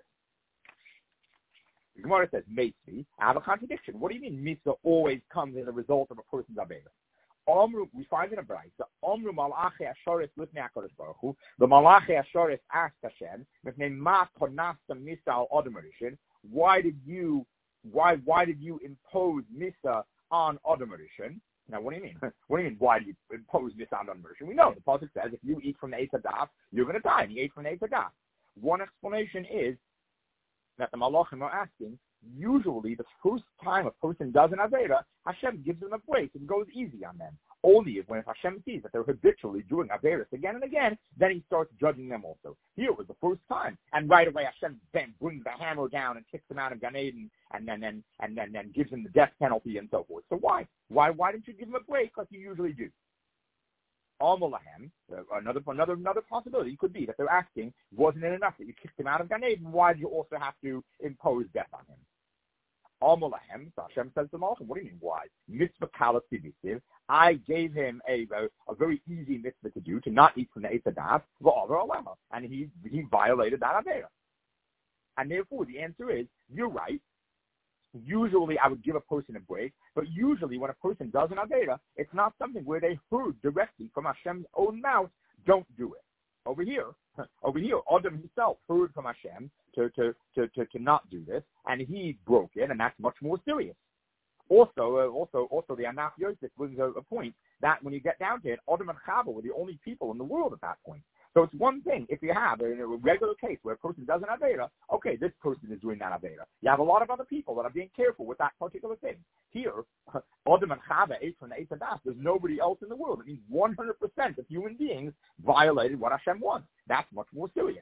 The Gemara says, Meitzi, I have a contradiction. What do you mean mitzvah always comes as a result of a person's avera? Omru, we find in a brayse, the Omru malachi ashoris lifnei HaKadosh Baruch Hu, the malachi ashoris asked Hashem, mifnei ma konasta misa al adam rishon, why did you why why did you impose Misa on Adam Rishon? Now, what do you mean? What do you mean, why do you impose Misa on Adam Rishon? We know, the Pasuk says, if you eat from the Eitz Hadas, you're going to die, and he ate from the Eitz Hadas. One explanation is that the Malachim are asking, usually the first time a person does an Avera, Hashem gives them a break and goes easy on them. Only if when Hashem sees that they're habitually doing Averas again and again, then he starts judging them also. Here it was the first time, and right away Hashem then brings the hammer down and kicks him out of Gan Eden, and then and, and then and gives him the death penalty and so forth. So why? Why why didn't you give him a break like you usually do? Amalahem, another another another possibility could be that they're asking, wasn't it enough that you kicked him out of Gan Eden? Why did you also have to impose death on him? Amalahem, so Hashem says to Malachim, what do you mean why? Mitzvah kalas divisiv. I gave him a, a a very easy mitzvah to do, to not eat from the Eitz Hadas, and he he violated that Avera. And therefore the answer is, you're right. Usually I would give a person a break, but usually when a person does an Avera, it's not something where they heard directly from Hashem's own mouth, don't do it. Over here, over here, Adam himself heard from Hashem to, to, to, to, to not do this, and he broke it, and that's much more serious. Also, uh, also, also, the Anaf Yosef brings a, a point that when you get down to it, Adam and Chava were the only people in the world at that point. So it's one thing if you have a, a regular case where a person does an Avera, okay, this person is doing that Avera. You have a lot of other people that are being careful with that particular thing. Here, Adam and Chava ate from the Eitz Hadas. There's nobody else in the world. It means one hundred percent of human beings violated what Hashem wants. That's much more serious.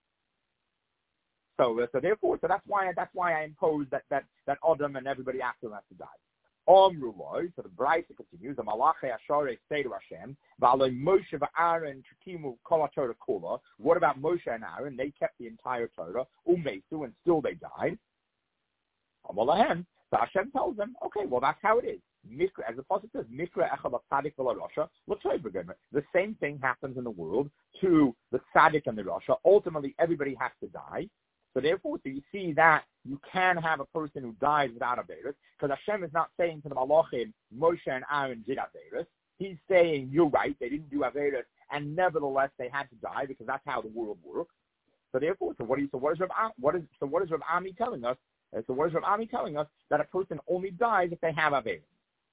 So, uh, so therefore, so that's why that's why I imposed that that that Adam and everybody after him has to die. Omruloi, so the Brisa continues, the Malachi Asharei say to Hashem, V'aloi Moshe v'Aaron Chukimu kol haTorah kula. What about Moshe and Aaron? They kept the entire Torah, umesu, and still they died. Amalahem, so Hashem tells them, okay, well that's how it is. Mikra, as the Pasuk says, Mikra echad l'tzadik v'larasha l'toiv. The same thing happens in the world to the tzaddik and the rasha. Ultimately, everybody has to die. So therefore, so you see that you can have a person who dies without Averis, because Hashem is not saying to the Malachim, Moshe and Aaron did Averis. He's saying, you're right, they didn't do Averis, and nevertheless they had to die, because that's how the world works. So therefore, so what is so what is Rav, what is so what is Rav Ami telling us? So what is Rav Ami telling us? That a person only dies if they have Averis.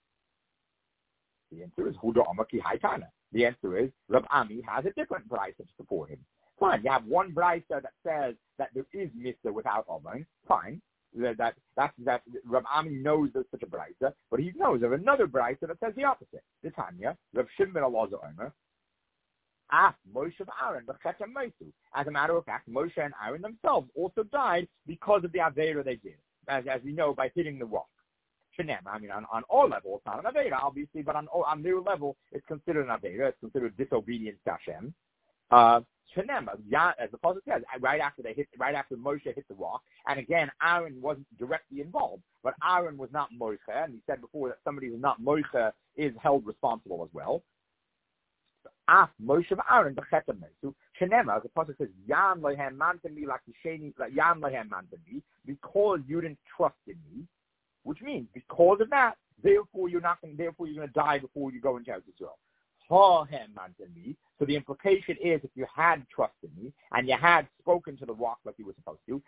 The answer is Huda Amaki Haitana. The answer is Rav Ami has a different price to support him. Fine, you have one brisa that says that there is mitzvah without Omen. Fine, that that that, that Rav Ami knows there's such a brisa, but he knows of another brisa that says the opposite. The Tanya, Rav Shimon ben Elazar Omer, Ah, Moshe and Aaron, as a matter of fact, Moshe and Aaron themselves also died because of the Avera they did, as as we know by hitting the rock. I mean, on, on our level, it's not an Avera, obviously, but on on their level, it's considered an Avera. It's considered disobedience to Hashem. Uh, as the Pasuk says, right after they hit, right after Moshe hit the rock, and again, Aaron wasn't directly involved, but Aaron was not Moshe, and we said before that somebody who's not Moshe is held responsible as well. Ah, Moshe Aaron, the Chetem Mesu, Shenema, as the Pasuk says, Yan lehem mantemi like Sheni, Yan lehem mantemi, because you didn't trust in me, which means because of that, therefore you're not going, therefore you're going to die before you go into Israel. So the implication is, if you had trusted me and you had spoken to the rock like you were supposed to,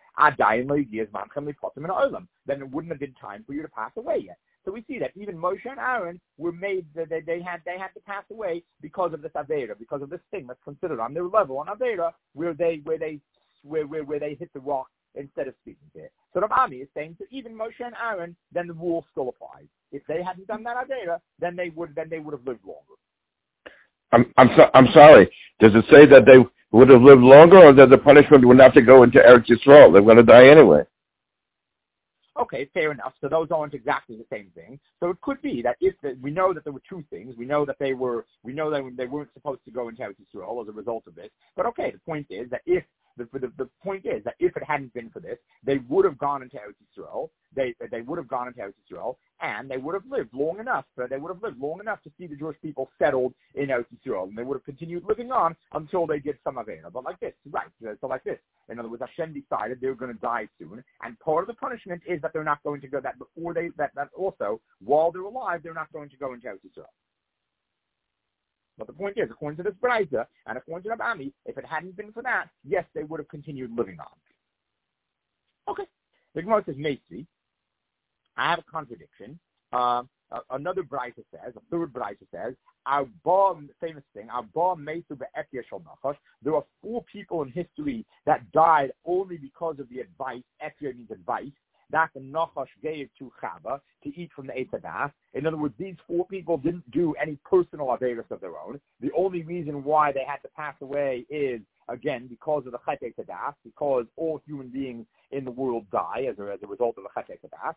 then it wouldn't have been time for you to pass away yet. So we see that even Moshe and Aaron were made, they, they had they had to pass away because of this Avera, because of this thing that's considered on their level on Avera, where they where they where where, where they hit the rock instead of speaking to it. So Rav Ami is saying that even Moshe and Aaron, then the rule still applies. If they hadn't done that Avera, then they would then they would have lived longer. I'm I'm so, I'm sorry. Does it say that they would have lived longer, or that the punishment would not to go into Eretz Yisrael? They're going to die anyway. Okay, fair enough. So those aren't exactly the same thing. So it could be that if the, we know that there were two things, we know that they were, we know that they weren't supposed to go into Eretz Yisrael as a result of this. But okay, the point is that if the, the the point is that if it hadn't been for this, they would have gone into Eretz Yisrael. They they would have gone into Eretz Yisrael, and they would have lived long enough. Uh, they would have lived long enough to see the Jewish people settled in Eretz Yisrael, and they would have continued living on until they did some Avera. But like this, right? So like this. In other words, Hashem decided they were going to die soon, and part of the punishment is that they're not going to go. That before they that that also while they're alive, they're not going to go into Eretz Yisrael. But the point is, according to this Brisa, and according to Rav Ami, if it hadn't been for that, yes, they would have continued living on. Okay. The Gemara says, Meitzi. I have a contradiction. Uh, uh, another Braisa says, a third Braisa says, our bomb, famous thing, our bomb Mesu be'Ekya Shel Nachash. There are four people in history that died only because of the advice. Ekya means advice that the Nachash gave to Chava to eat from the Eitz Hadas. In other words, these four people didn't do any personal averos of their own. The only reason why they had to pass away is, again, because of the Chet Eitz Hadas, because all human beings in the world die as a, as a result of the Chet Eitz Hadas.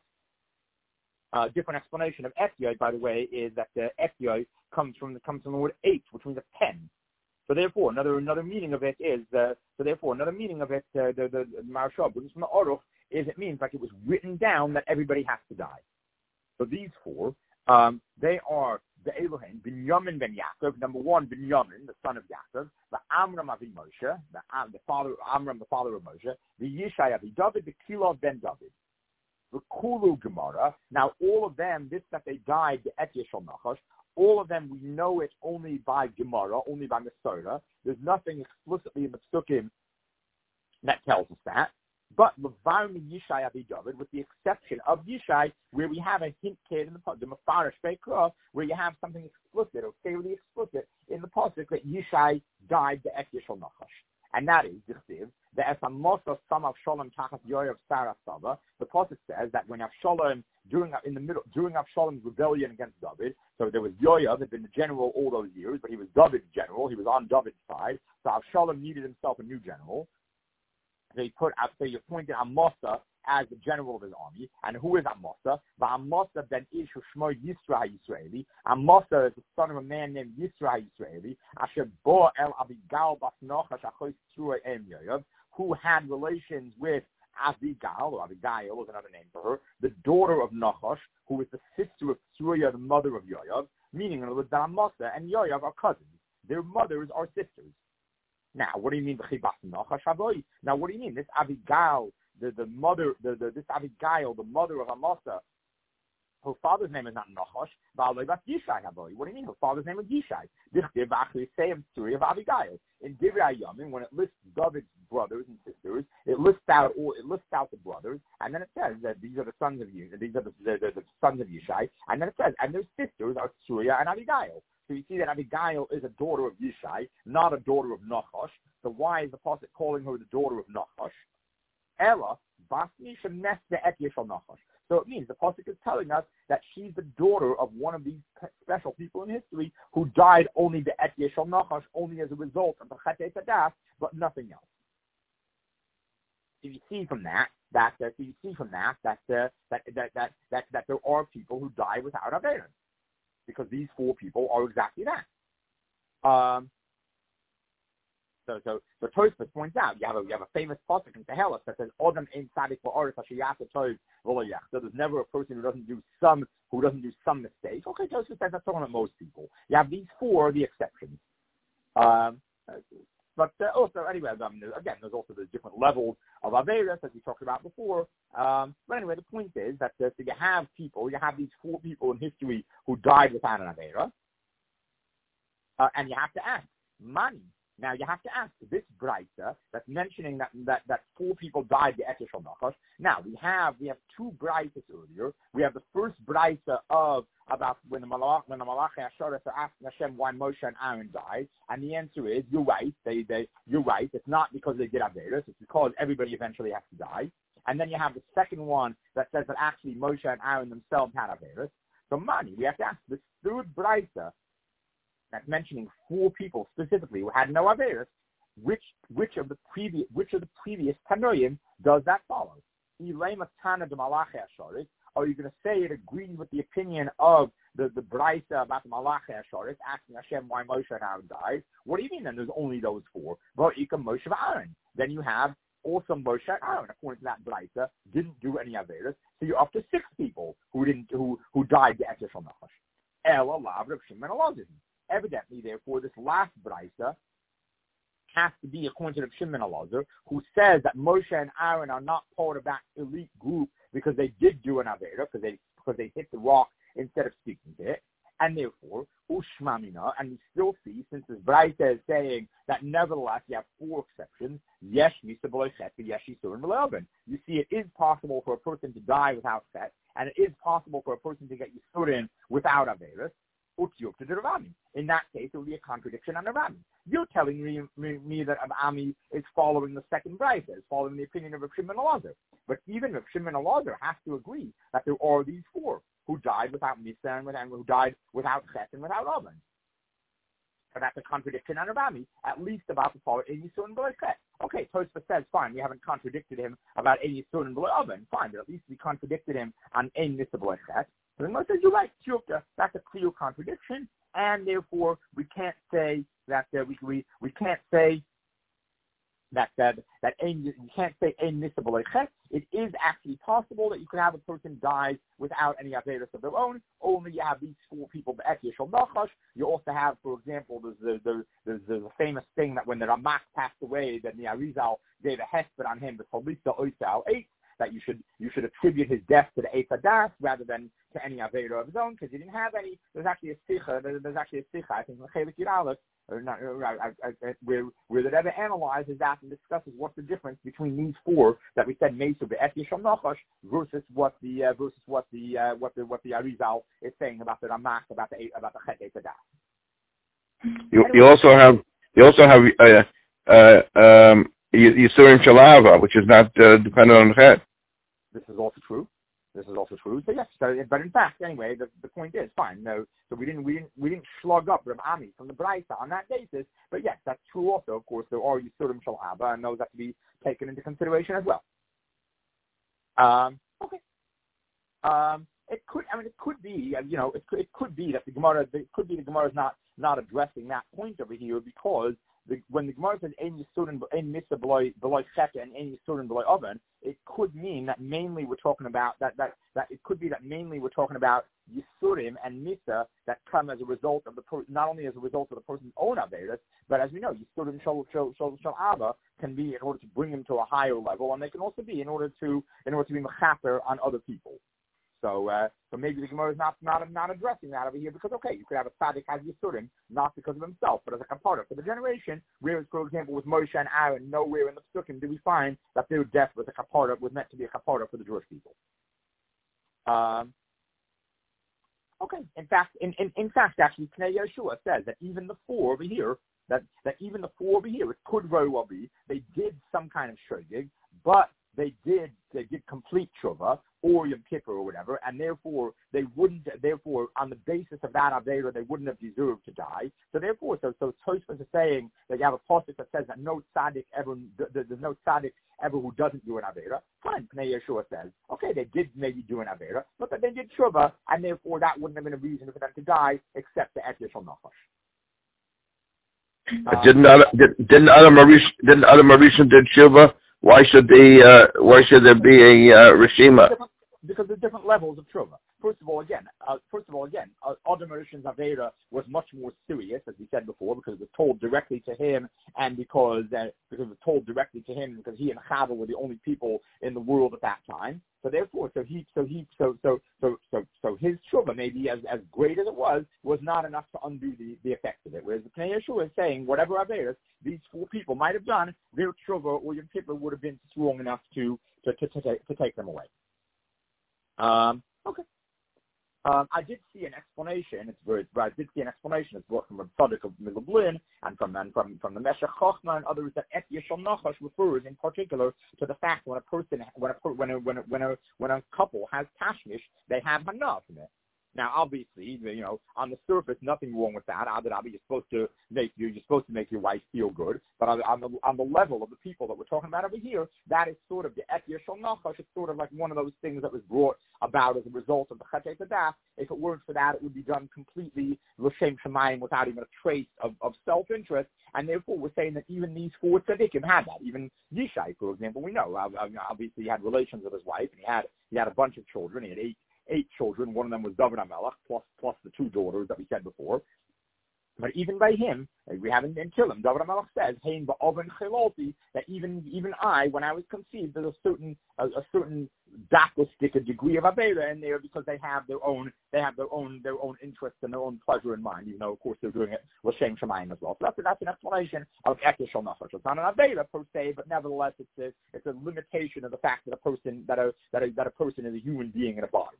Uh, different explanation of Ekya, by the way, is that the Ekya comes from the comes from the word eight, which means a pen. So therefore, another another meaning of it is uh, so therefore another meaning of it uh, the the, the Maharshal, which is from the Aruch, is it means like it was written down that everybody has to die. So these four, um, they are the Elohim, Binyamin ben Yaakov. Number one, Binyamin, the son of Yaakov, the Amram Avi Moshe, the um, the father Amram, the father of Moshe, the Yishai Avi David, the Kilov ben David. The Kulu Gemara. Now, all of them, this that they died, the Ekya Shel Nachash, all of them, we know it only by Gemara, only by Masorah. There's nothing explicitly in the Psukim that tells us that. But Levar Yishai Avi David, with the exception of Yishai, where we have a hint kid in the the Mefarish Beikra, where you have something explicit or fairly explicit in the pasuk that Yishai died the Ekya Shel Nachash. And that is, the Esamosa Sam Avshalom Tachas Yoav Sarah Saba. The Pasuk says that when Avshalom, during in the middle, during Avshalom's rebellion against David, so there was Yoav had been the general all those years, but he was David's general. He was on David's side. So Avshalom needed himself a new general. So he put out, so he appointed Amasa as the general of his army. And who is Amasa? The Amasa ben Ish Shmo Yisra Yisraeli. Amasa is the son of a man named Yisra Yisraeli. Asher bo el Abigail bas Nachash achois Tzruah em Yoav, who had relations with Abigail, or Abigail is another name for her, the daughter of Nachash, who is the sister of Tzruah, the mother of Yoav. Meaning, in other words, Amasa and Yoav are cousins. Their mothers are sisters. Now, what do you mean? Now, what do you mean? This Abigail, the, the mother, the, the this Abigail, the mother of Amasa, her father's name is not Nachash. What do you mean? Her father's name is Yishai. Of Abigail. In Divrei Yamin, when it lists David's brothers and sisters, it lists out all, it lists out the brothers, and then it says that these are the sons of you, these are the, the, the, the sons of Yishai, and then it says, and their sisters are Tzruah and Abigail. So you see that Abigail is a daughter of Yishai, not a daughter of Nachash. So why is the prophet calling her the daughter of Nachash? Ella, Basni Shemes the Ekya Shel Nachash. So it means the prophet is telling us that she's the daughter of one of these special people in history who died only the Ekya Shel Nachash, only as a result of the Chet Eitz Hadas, but nothing else. So you see from that that uh, so you see from that that, uh, that, that that that that there are people who die without Averim, because these four people are exactly that. Um, so, so, so Tosfos points out you have a you have a famous pasuk in Tehillah that says Adam ein tzadik ba'aretz asher ya'aseh tov v'lo yach. So there's never a person who doesn't do some who doesn't do some mistakes. Okay, Tosfos says that's talking about most people. You have these four are the exceptions. Um, but uh, also, anyway, I mean, again, there's also the different levels of Averis, as we talked about before. Um, but anyway, the point is that uh, so you have people, you have these four people in history who died without an Avera, uh, and you have to ask, money. Now, you have to ask this Braisa that's mentioning that, that, that four people died the Ekya Shel Nachash. Now, we have we have two Braisas earlier. We have the first Braisa of about when the Malach when the Malach Hasharis are asking Hashem why Moshe and Aaron died, and the answer is you're right. They they you're right. It's not because they did Averis. It's because everybody eventually has to die. And then you have the second one that says that actually Moshe and Aaron themselves had Averis. So, money. We have to ask this third Braisa that's mentioning four people specifically who had no Averis, which which of the previous which of the previous Tanoim does that follow? Are you going to say it agrees with the opinion of the, the Braisa about the Malach HaSharis, asking Hashem why Moshe and Aaron died? What do you mean then there's only those four? Va'ikam Moshe Aaron. Then you have also Moshe and Aaron, according to that Braisa, didn't do any Averis. So you're up to six people who didn't who who died the Ekya Shel Nachash. Ela Lav Rav Shimon Elazar. Evidently, therefore, this last Braisa has to be according to Rav Shimon Elazar, who says that Moshe and Aaron are not part of that elite group because they did do an Avera, because they because they hit the rock instead of speaking to it. And therefore, ushmamina, and we still see, since this Braita is saying that nevertheless you have four exceptions, yesh misa b'lo chet, yesh yisurin b'lo oven. You see, it is possible for a person to die without chet, and it is possible for a person to get yisurin without averis. In that case, it would be a contradiction on Rami. You're telling me, me, me that Ami is following the second Braita, is following the opinion of Rav Shimon Elazar. But even Rav Shimon Elazar has to agree that there are these four who died without Misa and, and who died without Chet and without Oven. So that's a contradiction on Rami, at least about the part of Yisur and B'lo Chet. Okay, Tosfos says, fine, we haven't contradicted him about Yisur and B'lo Oven, fine, but at least we contradicted him on Ein Misa B'lo Chet. So the Gemara says, you're right, that's a clear contradiction, and therefore we can't say that uh, we, we we can't say that that that ein, you can't say ein misa b'lo chet. It is actually possible that you could have a person die without any averos of their own. Only you have these four people. You also have, for example, there's the there's, there's, there's a famous thing that when the Ramak passed away, then the Arizal gave a hesped on him, but eight. That you should you should attribute his death to the Eitz Hadas rather than to any Avera of his own, because he didn't have any. There's actually a Sicha, there's, there's actually a Sicha, I think, in Chelik Yiralis, or not, or, I, I, I, where, where the Rebbe analyzes that and discusses what's the difference between these four that we said Mesu Be'et Yisham Nachash versus what the uh, versus what the uh, what the what the Arizal is saying about the Ramak, about the about the Chet Eitz Hadas. You, anyway, you also have you also have uh, uh, um, Yisurim Shalava, which is not uh, dependent on Chet. This is also true. This is also true. So yes, so, but in fact, anyway, the, the point is fine. No, so we didn't we didn't we didn't slug up Reb Ami from the Braisa on that basis. But yes, that's true. Also, of course, there are Yisurim Shalava, and those have to be taken into consideration as well. Um, okay. Um, it could. I mean, it could be. You know, it could. It could be that the Gemara. It could be the Gemara is not not addressing that point over here because. The, when the Gemara says "Ein Yisurin, Ein Misa B'lo Chet and Ein Yisurin B'lo Oven," it could mean that mainly we're talking about that, that that it could be that mainly we're talking about Yisurim and Misa that come as a result of the per, not only as a result of the person's own averis, but as we know, Yisurim Shal Shal Shal Shal Ava can be in order to bring him to a higher level, and they can also be in order to in order to be mechaper on other people. So, uh, so maybe the Gemara is not, not not addressing that over here because, okay, you could have a tzaddik has Yisurim, not because of himself, but as a kapara for the generation, whereas, for example, with Moshe and Aaron, nowhere in the Psukim do we find that their death was a kapara, was meant to be a kapara for the Jewish people. Um, okay, in fact, in, in, in fact, actually, Pnei Yeshua says that even the four over here, that, that even the four over here, it could very well be, they did some kind of shogig, but they did they did complete tshuva or Yom Kippur or whatever, and therefore they wouldn't. Therefore, on the basis of that avera, they wouldn't have deserved to die. So therefore, so so Tosfos is saying that you have a pasuk that says that no tzaddik ever there's no tzaddik ever who doesn't do an avera. Fine, Pnei Yeshua says, okay, they did maybe do an avera, but they did tshuva, and therefore that wouldn't have been a reason for them to die except the Et Yishal Nachash. Uh, didn't Adam, did, didn't Adam Marish didn't Adam Marisha did tshuva? Why should the uh, why should there be a uh, Rishima? Because there's different levels of tshuva. First of all, again, uh, first of all, again, uh, Adam Marishan's avera was much more serious, as we said before, because it was told directly to him, and because uh, because it was told directly to him, because he and Chava were the only people in the world at that time. So therefore, so he, so he, so so so so so his tshuva, maybe as as great as it was, was not enough to undo the, the effects of it. Whereas the Pnei Yeshua is saying, whatever averas these four people might have done, their tshuva or Yom Kippur would have been strong enough to to to, to, take, to take them away. Um, okay. Um, I did see an explanation. It's very, I did see an explanation. It's brought from a tzaddik of Lublin and from and from from the Meshech Chochma and others that Et Yishal Nachash refers in particular to the fact when a person when a when a when a when a, when a couple has tashmish, they have hana from it. Now, obviously, you know, on the surface, nothing wrong with that. You're supposed to make you, you're supposed to make your wife feel good. But on, on the on the level of the people that we're talking about over here, that is sort of the Et Yishal Nachash. It's sort of like one of those things that was brought about as a result of the Chet Eitz. If it weren't for that, it would be done completely l'shem shemayim without even a trace of, of self-interest. And therefore, we're saying that even these four tzaddikim had that. Even Yishai, for example, we know obviously he had relations with his wife, and he had he had a bunch of children. He had eight. Eight children. One of them was David HaMelech, plus plus the two daughters that we said before. But even by him, we haven't been kill him. David HaMelech says, "Hein ba'oven chilolti," that even even I, when I was conceived, there's a certain a, a certain dakostic, a degree of avera in there because they have their own they have their own their own interests and their own pleasure in mind. Even though, of course, they're doing it l'shem shamayim as well. So that's that's an explanation of ekesh shel nefesh. It's not an avera per se, but nevertheless, it's a it's a limitation of the fact that a person that a that a that a person is a human being in a body.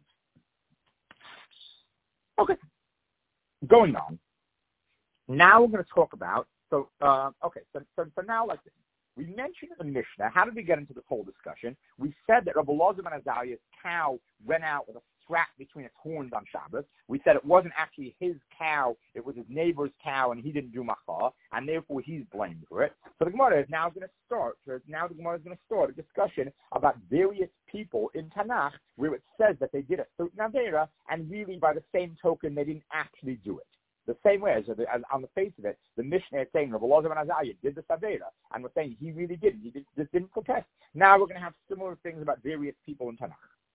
Okay, going on. Now we're going to talk about, so, uh, okay, so, so, so now like this. We mentioned in the Mishnah, how did we get into this whole discussion? We said that Rabbi Elazar ben Azariah's cow went out with a strap between its horns on Shabbos. We said it wasn't actually his cow, it was his neighbor's cow, and he didn't do macha, and therefore he's blamed for it. So the Gemara is now going to start, now the Gemara is going to start a discussion about various people in Tanakh where it says that they did a certain avera, and really by the same token, they didn't actually do it. The same way as, as on the face of it, the Mishnah is saying Rabbi Elazar ben Azariah did the Savera, and we're saying he really did. He did, just didn't protest. Now we're going to have similar things about various people in Tanakh.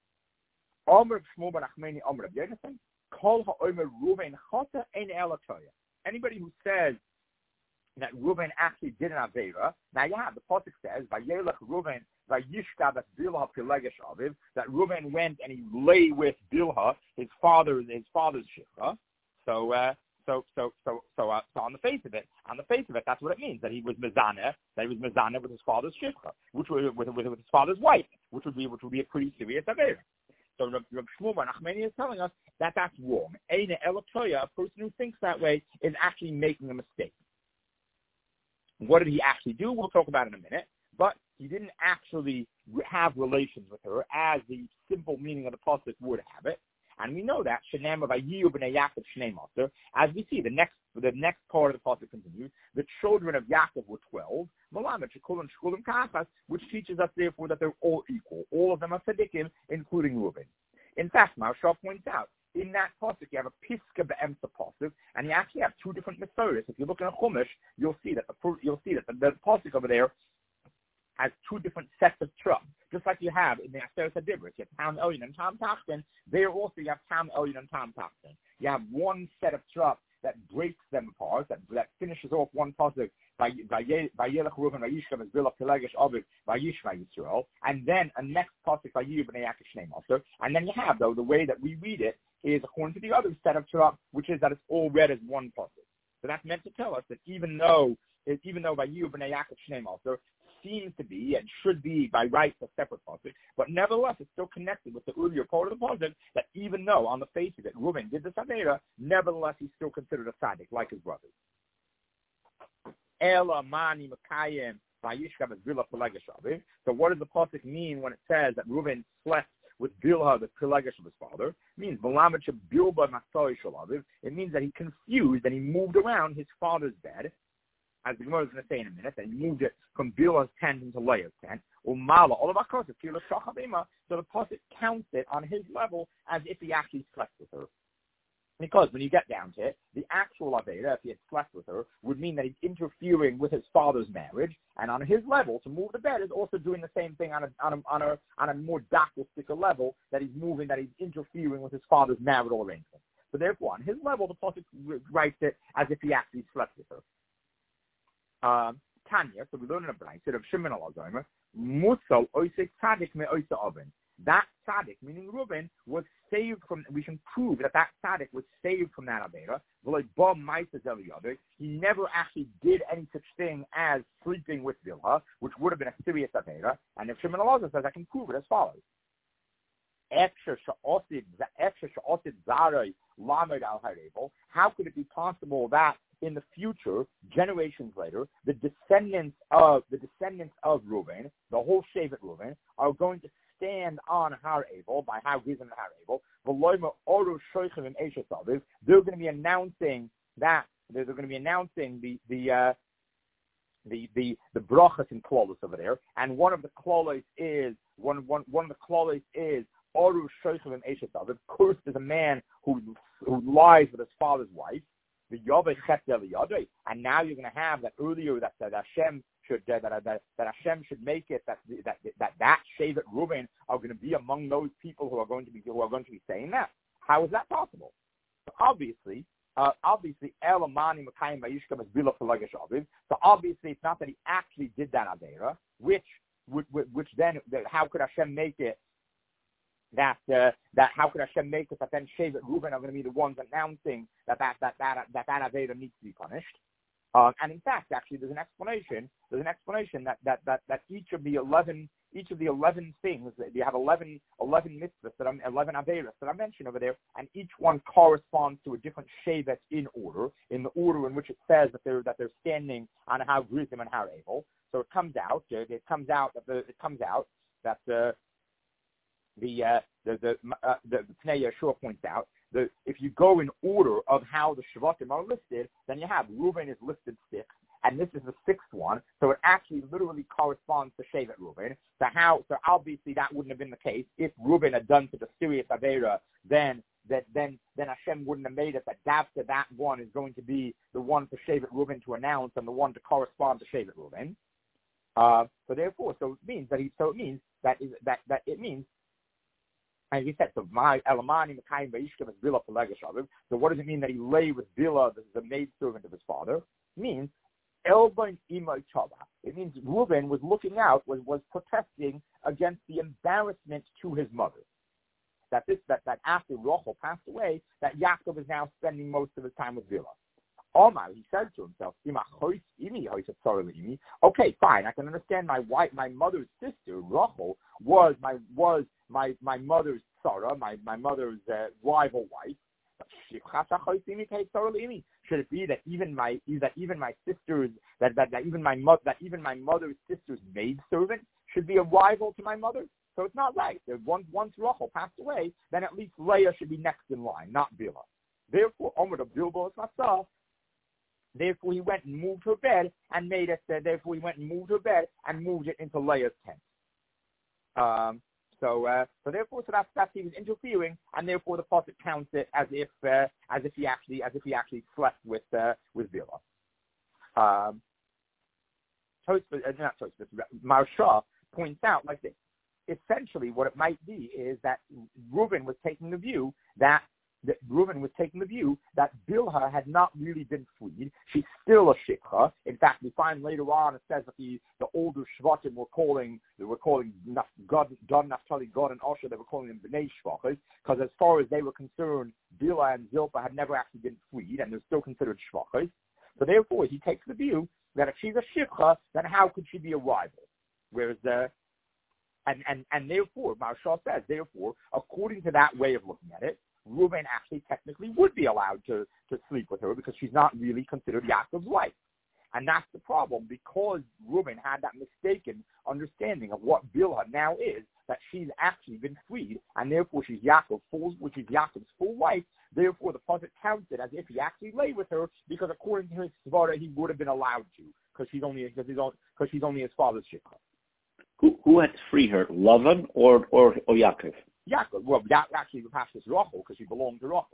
Omer Shmuel ben Achmeni Omer Rabbi Yonasan, Kol ha'omer Ruven chata ein ela toya. Anybody who says that Ruven actually did an Avera, now yeah, the Pasuk says, Vayelech Ruven Vayishkav at Bilha Pilegesh Aviv, that Ruven went and he lay with Bilha, his father's his father's shifra. So. Uh, So, so, so, so, uh, so on the face of it, on the face of it, that's what it means, that he was mezaneh, that he was mezaneh with his father's shifcha, which was with, with, with his father's wife, which would be, which would be a pretty serious avera. So Rabbi Shmuel ben Achmeni is telling us that that's wrong. Eine elatoya, a person who thinks that way is actually making a mistake. What did he actually do? We'll talk about in a minute. But he didn't actually have relations with her, as the simple meaning of the pasuk would have it. And we know that Shenem of Ayiyu b'nei Yaakov Shnei Maser. As we see, the next the next part of the pasuk continues. The children of Yaakov were twelve. Malamet Shekulim Shekulim Kachas, which teaches us therefore that they're all equal. All of them are tzaddikim, including Reuben. In fact, Maharsha points out in that pasuk you have a piska be'emsa pasuk, and you actually have two different mesoris. If you look in a chumash, you'll see that the you'll see that the, the pasuk over there has two different sets of trub, just like you have in the Aseret HaDibros. You have Tam Elyon and Tam Tachten. There also you have Tam Elyon and Tam Tachten. You have one set of trub that breaks them apart, that, that finishes off one pasuk by Vayelech Reuven Vayishkav as Bilha Pilegesh Aviv Vayishma Yisrael, and then a next pasuk by Ayiyu b'nei Yaakov Shnei Maser. And then you have, though, the way that we read it is according to the other set of trub, which is that it's all read as one pasuk. So that's meant to tell us that even though even though Ayiyu b'nei Yaakov Shnei Maser seems to be and should be by rights a separate pasuk, but nevertheless it's still connected with the earlier part of the pasuk that even though on the face of it Reuben did the Savera, nevertheless he's still considered a tzaddik like his brothers. Ela mani makayim vayishkav as Bilha Pilegesh Aviv. So what does the pasuk mean when it says that Reuben slept with Bilha, the Pilegesh of his father? It means Balamet Bilba Masoi Shalaviv. It means that he confused and he moved around his father's bed, as the Gemara is going to say in a minute, that he moved it from Bilha's tent into Leah's tent. Umala, all of our courses, so the pasuk counts it on his level as if he actually slept with her. Because when you get down to it, the actual Aveda, if he had slept with her, would mean that he's interfering with his father's marriage, and on his level, to move the bed is also doing the same thing on a on a on a, on a more doctristic level, that he's moving, that he's interfering with his father's marital arrangement. So therefore, on his level, the pasuk writes it as if he actually slept with her. Um, Tanya, so we learn in a brayta of Shimon al-Azomer, Musal oisek tzaddik me oisa oven. That tzaddik, meaning Reuben, was saved from. We can prove that that tzaddik was saved from that avera. He never actually did any such thing as sleeping with Bilha, which would have been a serious avera. And if Shimon al-Azomer says, I can prove it as follows. How could it be possible that in the future, generations later, the descendants of the descendants of Reuben, the whole Shevet Reuben, are going to stand on Har Abel by Har Gizim and Har Abel. They're going to be announcing that they're going to be announcing the the uh, the the the brachas and klolos over there, and one of the klolos is one one one of the klolos is Oru Shoichem and Eshet. Cursed is a man who who lies with his father's wife. The Yaveh Chet Yadei, and now you're going to have that earlier that, that Hashem should uh, that, that that Hashem should make it that that that that Shevet Reuben are going to be among those people who are going to be who are going to be saying that. How is that possible? So obviously, uh, obviously, Elamani Makayim Vayishkam is Bila Pelagish Aviv. So obviously, it's not that he actually did that Avera, which, which, which then, how could Hashem make it that, uh, that, how could Hashem make it that then Shevet Reuben are going to be the ones announcing that that, that, that, that, that Avera needs to be punished? Uh, and in fact, actually, there's an explanation. There's an explanation that, that, that, that each of the eleven, each of the eleven things, you have eleven, eleven mitzvahs that I'm, eleven averas that I mentioned over there, and each one corresponds to a different shevet in order, in the order in which it says that they're that they're standing on how Grizim and how Abel. So it comes out, uh, it comes out that the, it comes out that uh, the uh, the the uh, the, the Pnei Yeshua points out. The, if you go in order of how the Shvatim are listed, then you have Reuben is listed six, and this is the sixth one, so it actually literally corresponds to Shevet Reuben. So how? So obviously that wouldn't have been the case if Reuben had done such a serious avera. Then that then then Hashem wouldn't have made it that Davka that one is going to be the one for Shevet Reuben to announce and the one to correspond to Shevet Reuben. Uh, so therefore, so it means that he. So it means that is that that it means. And he said, so my Elamani Makayim Vayishkem is Bila Pelagish Aviv. So what does it mean that he lay with Bila, the, the maidservant of his father? It means Elbain Imay Chava. It means Reuben was looking out, was, was protesting against the embarrassment to his mother. That this that, that after Rachel passed away, that Yaakov is now spending most of his time with Bila. Omar, he said to himself, okay, fine, I can understand my wife, my mother's sister, Rachel, was my was my, my mother's Sarah, my, my mother's uh, rival wife. Should it be that even my that even my sister's that, that, that even my mother that even my mother's sister's maidservant should be a rival to my mother? So it's not right. Once once Rachel passed away, then at least Leah should be next in line, not Bila. Therefore, Omer of Bilbo is myself. Therefore, he went and moved her bed and made it. Uh, therefore, he went and moved her bed and moved it into Leah's tent. Um, so, uh, so therefore, so that's that's he was interfering, and therefore the prophet counts it as if uh, as if he actually as if he actually slept with uh, with Bila. Um, Tosfos, uh, not Tosfos, Maharsha points out like this. Essentially, what it might be is that Reuben was taking the view that. that Reuben was taking the view that Bilhah had not really been freed. She's still a shikha. In fact, we find later on it says that the, the older Shvatim were calling they were calling God, Don, Naphtali, God, and Asher. They were calling them Bnei Shvachas because as far as they were concerned, Bilhah and Zilpah had never actually been freed, and they're still considered Shvachas. So therefore, he takes the view that if she's a shikha, then how could she be a rival? Whereas the and and and therefore, Maharsha says, therefore, according to that way of looking at it, Reuben actually technically would be allowed to, to sleep with her because she's not really considered Yaakov's wife. And that's the problem, because Reuben had that mistaken understanding of what Bilhah now is, that she's actually been freed, and therefore she's Yaakov's full, which is Yaakov's full wife. Therefore, the prophet counts it as if he actually lay with her, because according to his svara, he would have been allowed to, because she's only because he's only, because she's only his father's shikha. Who who had to free her, Lavan or or, or Yaakov? Yaakov. Well, that actually would pass this Rachel because she belonged to Rachel.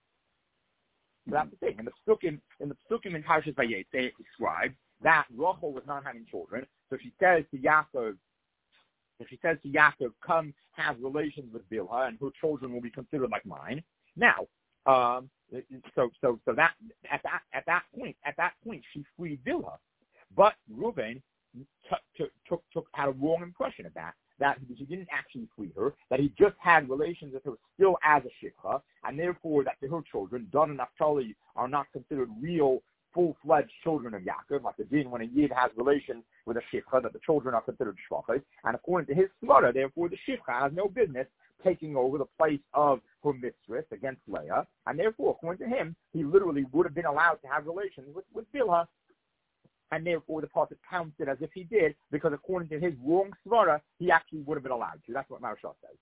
So that's the thing. In the Psukim, in the Psukim in Parshas Vayetze, it describes that Rachel was not having children. So she says to Yaakov, if she says to Yaakov, come have relations with Bilhah, and her children will be considered like mine. Now, um, so so so that at that at that point at that point she freed Bilhah, but Reuben t- t- took took had a wrong impression of that. That he didn't actually free her, that he just had relations with her still as a shikha, and therefore that her children, Dan and Naphtali, are not considered real, full-fledged children of Yaakov, like the din when a yid has relations with a shikha, that the children are considered shvachas, and according to his svara, therefore the shikha has no business taking over the place of her mistress against Leah, and therefore, according to him, he literally would have been allowed to have relations with, with Bilhah. And therefore, the prophet counts it as if he did, because according to his wrong svara, he actually would have been allowed to. That's what Maharsha says.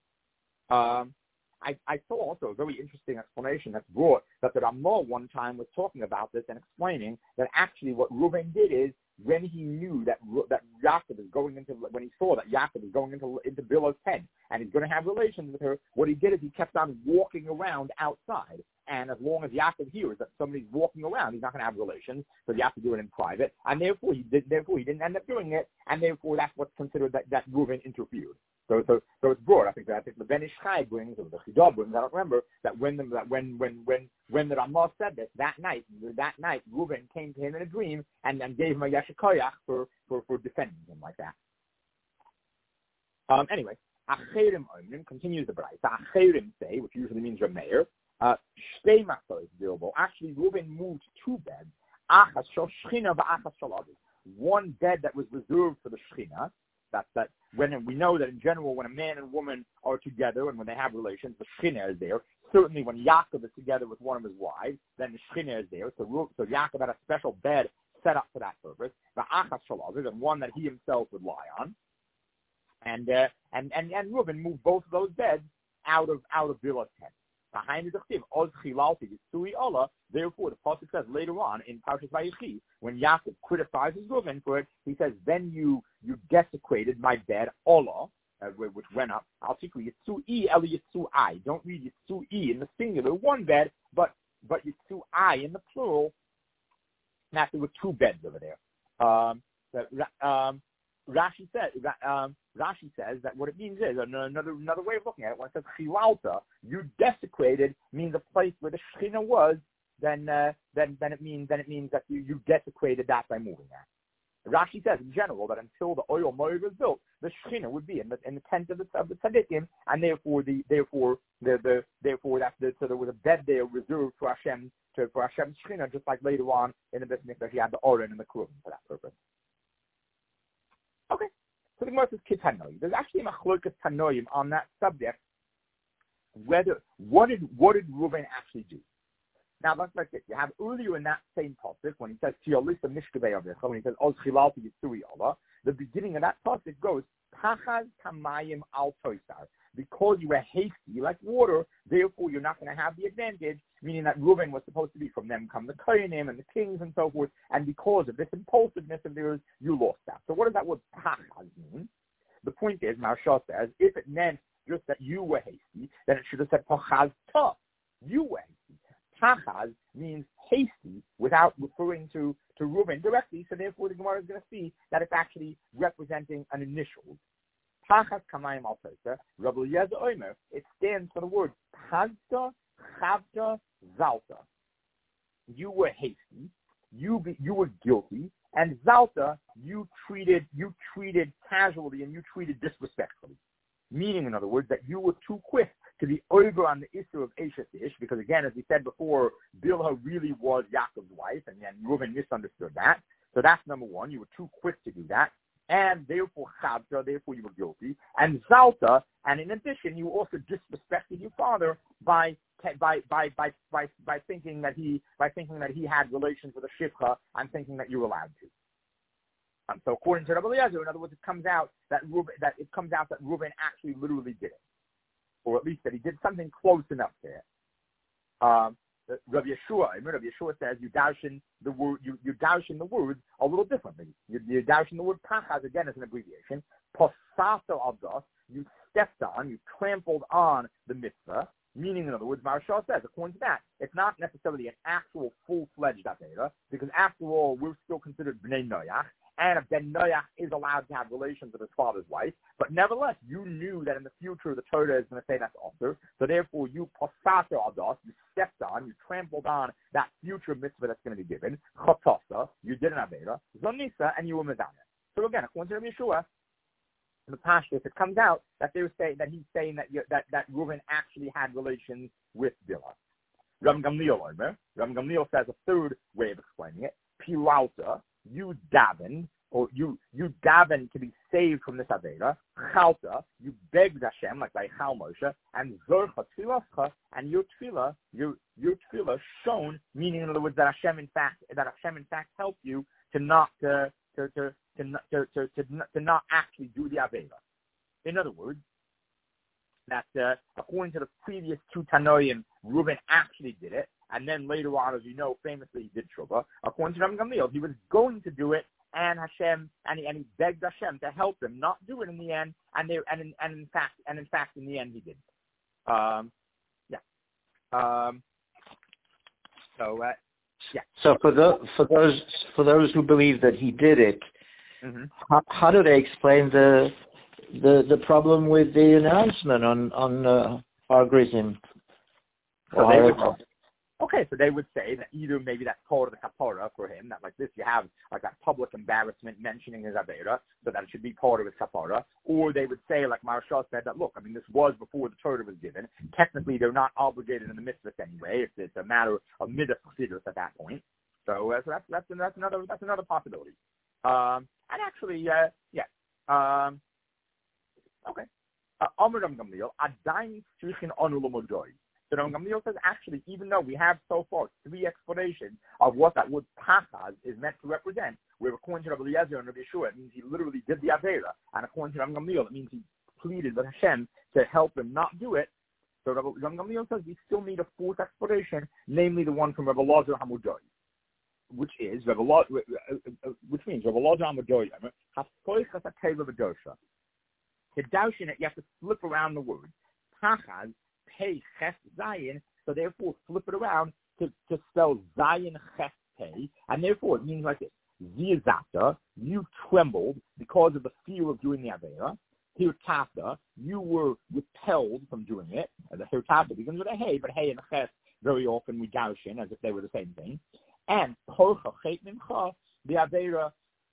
Um, I, I saw also a very interesting explanation that's brought that the Ramah one time was talking about this and explaining that actually what Reuben did is when he knew that that Yaakov is going into, when he saw that Yaakov is going into into Bilhah's tent and he's going to have relations with her, what he did is he kept on walking around outside. and as long as Yaakov hears that somebody's walking around, he's not going to have relations, so you have to do it in private, and therefore he did, therefore he didn't end up doing it, and therefore that's what's considered that, that Reuven interfered. So, so, so it's broad. I think that I think the Ben Ish Chai brings, or the Chidah brings. I don't remember that when the that when when when when the Ramah said this that night, that night Reuven came to him in a dream and, and gave him a yashikoyach for, for for defending him like that. Um. Anyway, Acherim Omrim continues the Braisa. Acherim say, which usually means your mayor. Uh, Shtei matzos available. Actually, Reuven moved two beds. Achas shel Shechina v'achas shel Aviv. One bed that was reserved for the Shechina. That's that. When we know that in general, when a man and woman are together and when they have relations, the Shechina is there. Certainly, when Yaakov is together with one of his wives, then the Shechina is there. So, so Yaakov had a special bed set up for that purpose. The Achas Shel Aviv, and one that he himself would lie on. And uh, and and and Reuben moved both of those beds out of out of Bilhah's tent. Behind the Dechtiv, Oz Chilalti Yitzui Allah. Therefore, the pasuk says later on in Parshas Vayechi, when Yaakov criticizes Reuben for it, he says, "Then you you desecrated my bed, Allah, uh, which went up. Al Tikri Yitzui El Yitzui. Don't read Yitzui in the singular, one bed, but but Yitzui in the plural. Now there were two beds over there." Um, that, um, Rashi says, um, Rashi says that what it means is another another way of looking at it. When it says chilalta, you desecrated means a place where the Shechina was. Then, uh, then, then it means then it means that you, you desecrated that by moving there. Rashi says in general that until the oil moed was built, the Shechina would be in the in the tent of the of the tzaddikim, and therefore the therefore the, the therefore that the, so there was a bed there reserved for Hashem to for Hashem's Shechina, just like later on in the Beit Mikdash he had the Oren and the Kruvim for that purpose. Okay, so the Gemara says Kitanoim. There's actually a machlokas tanoim on that subject. Whether what did what did Reuven actually do? Now let's like this. You have earlier in that same pasuk when he says Tiyolisa Mishkavei Avecha, when he says Oz Chilalti Yitzui Allah, the beginning of that pasuk goes Tachaz Kamayim Al Toisar. Because you were hasty like water, therefore you're not going to have the advantage, meaning that Reuven was supposed to be from them come the Kohanim and the kings and so forth, and because of this impulsiveness of theirs, you lost that. So what does that word Tachaz mean? The point is, Maharsha says, if it meant just that you were hasty, then it should have said Tachaz Ta. You were hasty. Tachaz means hasty without referring to, to Reuven directly, so therefore the Gemara is going to see that it's actually representing an initial. Tachaz kamayim al toisa, Rabbi Eliezer Omer, it stands for the word Chazta, Chavta, Zalta. You were hasty, you be, you were guilty, and Zalta, you treated you treated casually and you treated disrespectfully. Meaning, in other words, that you were too quick to be over on the issue of Eshes Ish, because again, as we said before, Bilhah really was Yaakov's wife, and then Reuven misunderstood that. So that's number one. You were too quick to do that. And therefore, Chavta, therefore you were guilty. And Zalta, and in addition, you also disrespected your father by by by by by, by thinking that he by thinking that he had relations with a shivcha and thinking that you were allowed to. Um, so according to Rabbi Eliezer, in other words, it comes out that Reuven, that it comes out that Reuven actually literally did it, or at least that he did something close enough to it. Um, Rabbi Yeshua, Rabbi Yeshua says you darshan the word, you you darshan the words a little differently. You, you darshan the word tachaz again as an abbreviation. Posato avdos, you stepped on, you trampled on the mitzvah. Meaning, in other words, Maharsha says, according to that, it's not necessarily an actual full-fledged avera, because after all, we're still considered bnei noyach, and a ben noyach is allowed to have relations with his father's wife. But nevertheless, you knew that in the future the Torah is going to say that's also. So therefore, you posato ados, you stepped on, you trampled on that future mitzvah that's going to be given. Chotasa, you did an avera. Zonisa, and you were mezanah. So again, according to Rabbi Yeshua, in the Pashtus, it comes out that they were saying that he's saying that you, that that Reuven actually had relations with Bilhah. Ram Gamliel, Ram Gamliel says a third way of explaining it. Pilalta, you davened, or you you davened to be saved from this avera. Chalta, you begged Hashem like by Chal Moshe, and Zorcha Tfilascha, and your tefillah, your your tefillah shown, meaning in other words that Hashem in fact that Hashem in fact helped you to not to to to to to to, to, to not actually do the avera. In other words, that uh, according to the previous two Tanoim, Reuven actually did it, and then later on, as you know, famously he did Shuvah. According to Ram Gamliel, he was going to do it, and Hashem, and he, and he begged Hashem to help him not do it in the end, and they, and in, and in fact, and in fact, in the end, he didn't. Um, yeah. Um, So, uh, yeah. So for the, for those for those who believe that he did it, mm-hmm. how, how do they explain the the the problem with the announcement on on uh, Argrizim? So they would, okay, so they would say that either maybe that's part of the kapara for him, that like this you have like that public embarrassment mentioning his avera, so that it should be part of his kapara, or they would say like Maharsha said that look, I mean this was before the Torah was given. Technically they're not obligated in the mitzvahs anyway. It's, it's a matter of midah chassidus at that point. So, uh, so that's that's that's another that's another possibility. Um, and actually, uh, yeah, um, okay. Amar Rav Gamliel adayin tzrichin anu l'modoi. So Rav Gamliel says, actually, even though we have so far three explanations of what that word pachaz is meant to represent, where according to Rabbi Eliezer and Rabbi Yeshua, it means he literally did the avera, and according to Rav Gamliel, it means he pleaded with Hashem to help him not do it. So Rav Gamliel says we still need a fourth explanation, namely the one from Rabbi Elazar Hamudoi, which is Rabbi Elazar, which means Rabbi Elazar Hamudoi hafoich as a teva v'dosha. Kedushin, you have to flip around the word pachaz. Pei ches zayin, so therefore flip it around to, to spell zayin ches pei, and therefore it means like this: Ziyazata, you trembled because of the fear of doing the avera. Hirtata, you were repelled from doing it. The hirtata begins with a hey, but hey and ches very often we gaushin as if they were the same thing. And porcha chet mincha, the avera,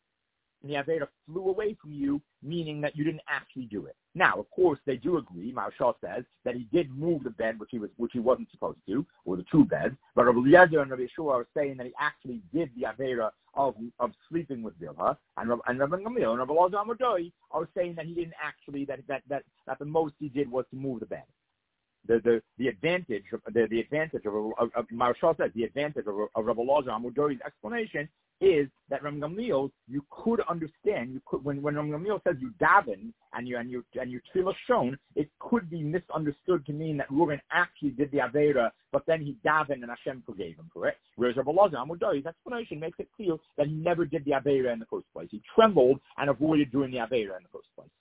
the avera flew away from you, meaning that you didn't actually do it. Now, of course, they do agree. Maharsha says that he did move the bed, which he was, which he wasn't supposed to, or the two beds. But Rabbi Eliezer and Rabbi Yeshua are saying that he actually did the avera of of sleeping with Bilha, and Rabbi and Rabbi Gamliel and Rabbi Elazar Hamudoi are saying that he didn't actually that that that that the most he did was to move the bed. The the the advantage of the, the advantage of, of, of Maharsha says the advantage of, of Rabbi Elazar Hamudoi's explanation is that Rabbi Gamliel, you could understand, you could when when Rabbi Gamliel says you daven and you and you and you tefillah shown, it could be misunderstood to mean that Reuben actually did the avera, but then he davened and Hashem forgave him for it. Whereas Rabbi Elazar Hamudoi's explanation makes it clear that he never did the avera in the first place. He trembled and avoided doing the avera in the first place.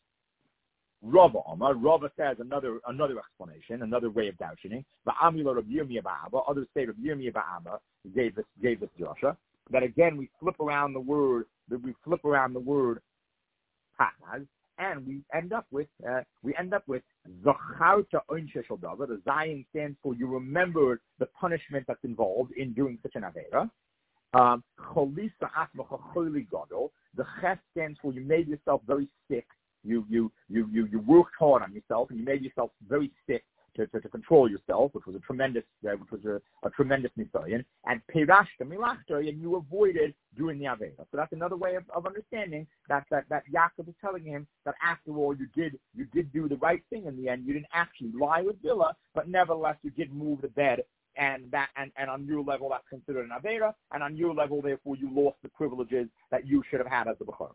Rava Amar, Rava says another another explanation, another way of doubting. But Amila Rabbi Yirmiyah Ba'aba, others say Rabbi Yirmiyah Ba'aba gave this gave this Joshua. That again we flip around the word, that we flip around the word pachaz, and we end up with uh, we end up with zacharta oinshe shel davar. The zayin stands for you remembered the punishment that's involved in doing such an avera. Um, cholisa asmacha choli gadol. The ches stands for you made yourself very sick. You you you you you worked hard on yourself, and you made yourself very sick to, to, to control yourself, which was a tremendous, uh, which was a, a tremendous nisayon. And perashta milachta, and you avoided doing the avera. So that's another way of, of understanding that, that that Yaakov is telling him that after all, you did you did do the right thing in the end. You didn't actually lie with Bilha, but nevertheless, you did move the bed. And that, and, and on your level, that's considered an avera, and on your level, therefore, you lost the privileges that you should have had as a bechor.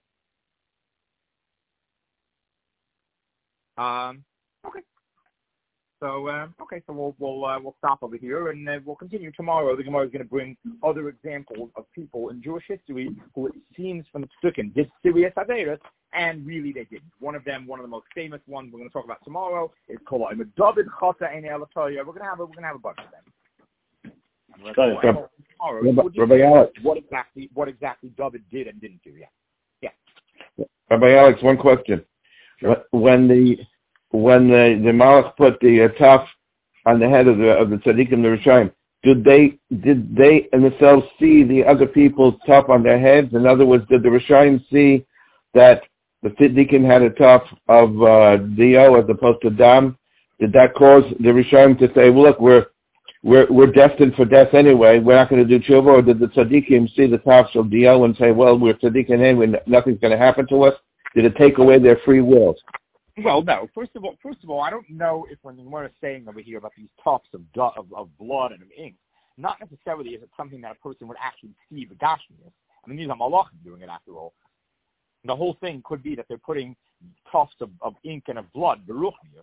Um, okay. So, uh, okay, so we'll we'll uh, we'll stop over here, and uh, we'll continue tomorrow. The Gemara is going to bring other examples of people in Jewish history who it seems from the Psukim did serious averas, and really they didn't. One of them, one of the most famous ones we're going to talk about tomorrow is called David Chata Ein Elatoya. We're going to have a, we're going to have a bunch of them. Sorry, tomorrow, tomorrow, Rabbi, Rabbi Alex. What exactly what exactly David did and didn't do? Yeah, yeah. Rabbi Alex, one question. Sure. When the when the, the Malach put the uh, taf on the head of the of the tzaddikim, the Rishayim, did they did they in themselves see the other people's taf on their heads? In other words, did the Rishayim see that the tzaddikim had a taf of uh, dio as opposed to dam? Did that cause the Rishayim to say, well, look, we're we're we're destined for death anyway. We're not going to do tshuva? Or did the tzaddikim see the tafs of dio and say, well, we're tzaddikim anyway, nothing's going to happen to us? Did it take away their free will? Well, no. First of all, first of all, I don't know if when we're saying over here about these tufts of, of of blood and of ink, not necessarily is it something that a person would actually see the gashmias. I mean, these are malachim doing it after all. The whole thing could be that they're putting tufts of, of ink and of blood, the ruchnias.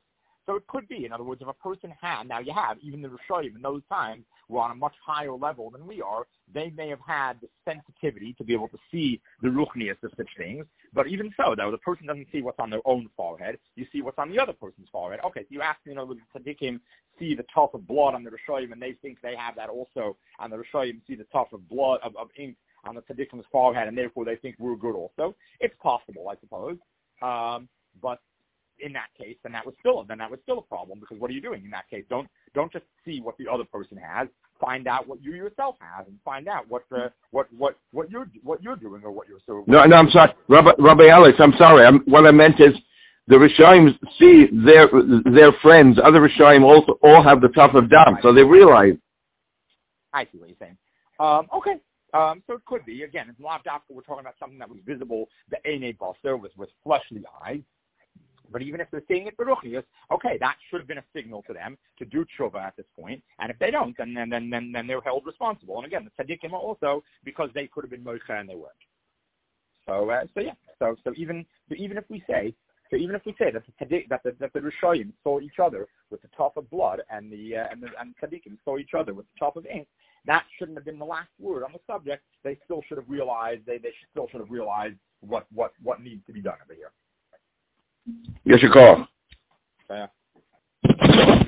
So it could be, in other words, if a person had, now you have, even the Rishonim in those times were on a much higher level than we are, they may have had the sensitivity to be able to see the ruchnius of such things, but even so, though, the person doesn't see what's on their own forehead, you see what's on the other person's forehead. Okay, so you ask me, you know, would the tzaddikim see the tuff of blood on the Rishonim, and they think they have that also, and the Rishonim see the tuff of blood, of, of ink on the tzaddikim's forehead, and therefore they think we're good also. It's possible, I suppose, um, but in that case, then that was still then that was still a problem, because what are you doing in that case? Don't don't just see what the other person has. Find out what you yourself have, and find out what the what what what you're what you're doing or what you're so. No, no, I'm sorry, Rabbi, Rabbi Alex. I'm sorry. I'm, what I meant is the Rishonim see their their friends, other Rishonim also all have the top of dam, so they realize. I see what you're saying. Um, okay. Um, so it could be, again, it's not doctor, we're talking about something that was visible, the Einei Basar, with, with fleshly eyes. But even if they're seeing it beruchnius, okay, that should have been a signal to them to do tshuva at this point. And if they don't, then then then then, then they're held responsible. And again, the tzaddikim are also, because they could have been moicha and they weren't. So uh, so yeah, so so even so even if we say so even if we say that the tzaddik, that the that the Rishonim saw each other with the top of blood, and the uh, and the and tzaddikim saw each other with the top of ink, that shouldn't have been the last word on the subject. They still should have realized they they still should have realized what what what needs to be done over here. Yes, you call. Yeah.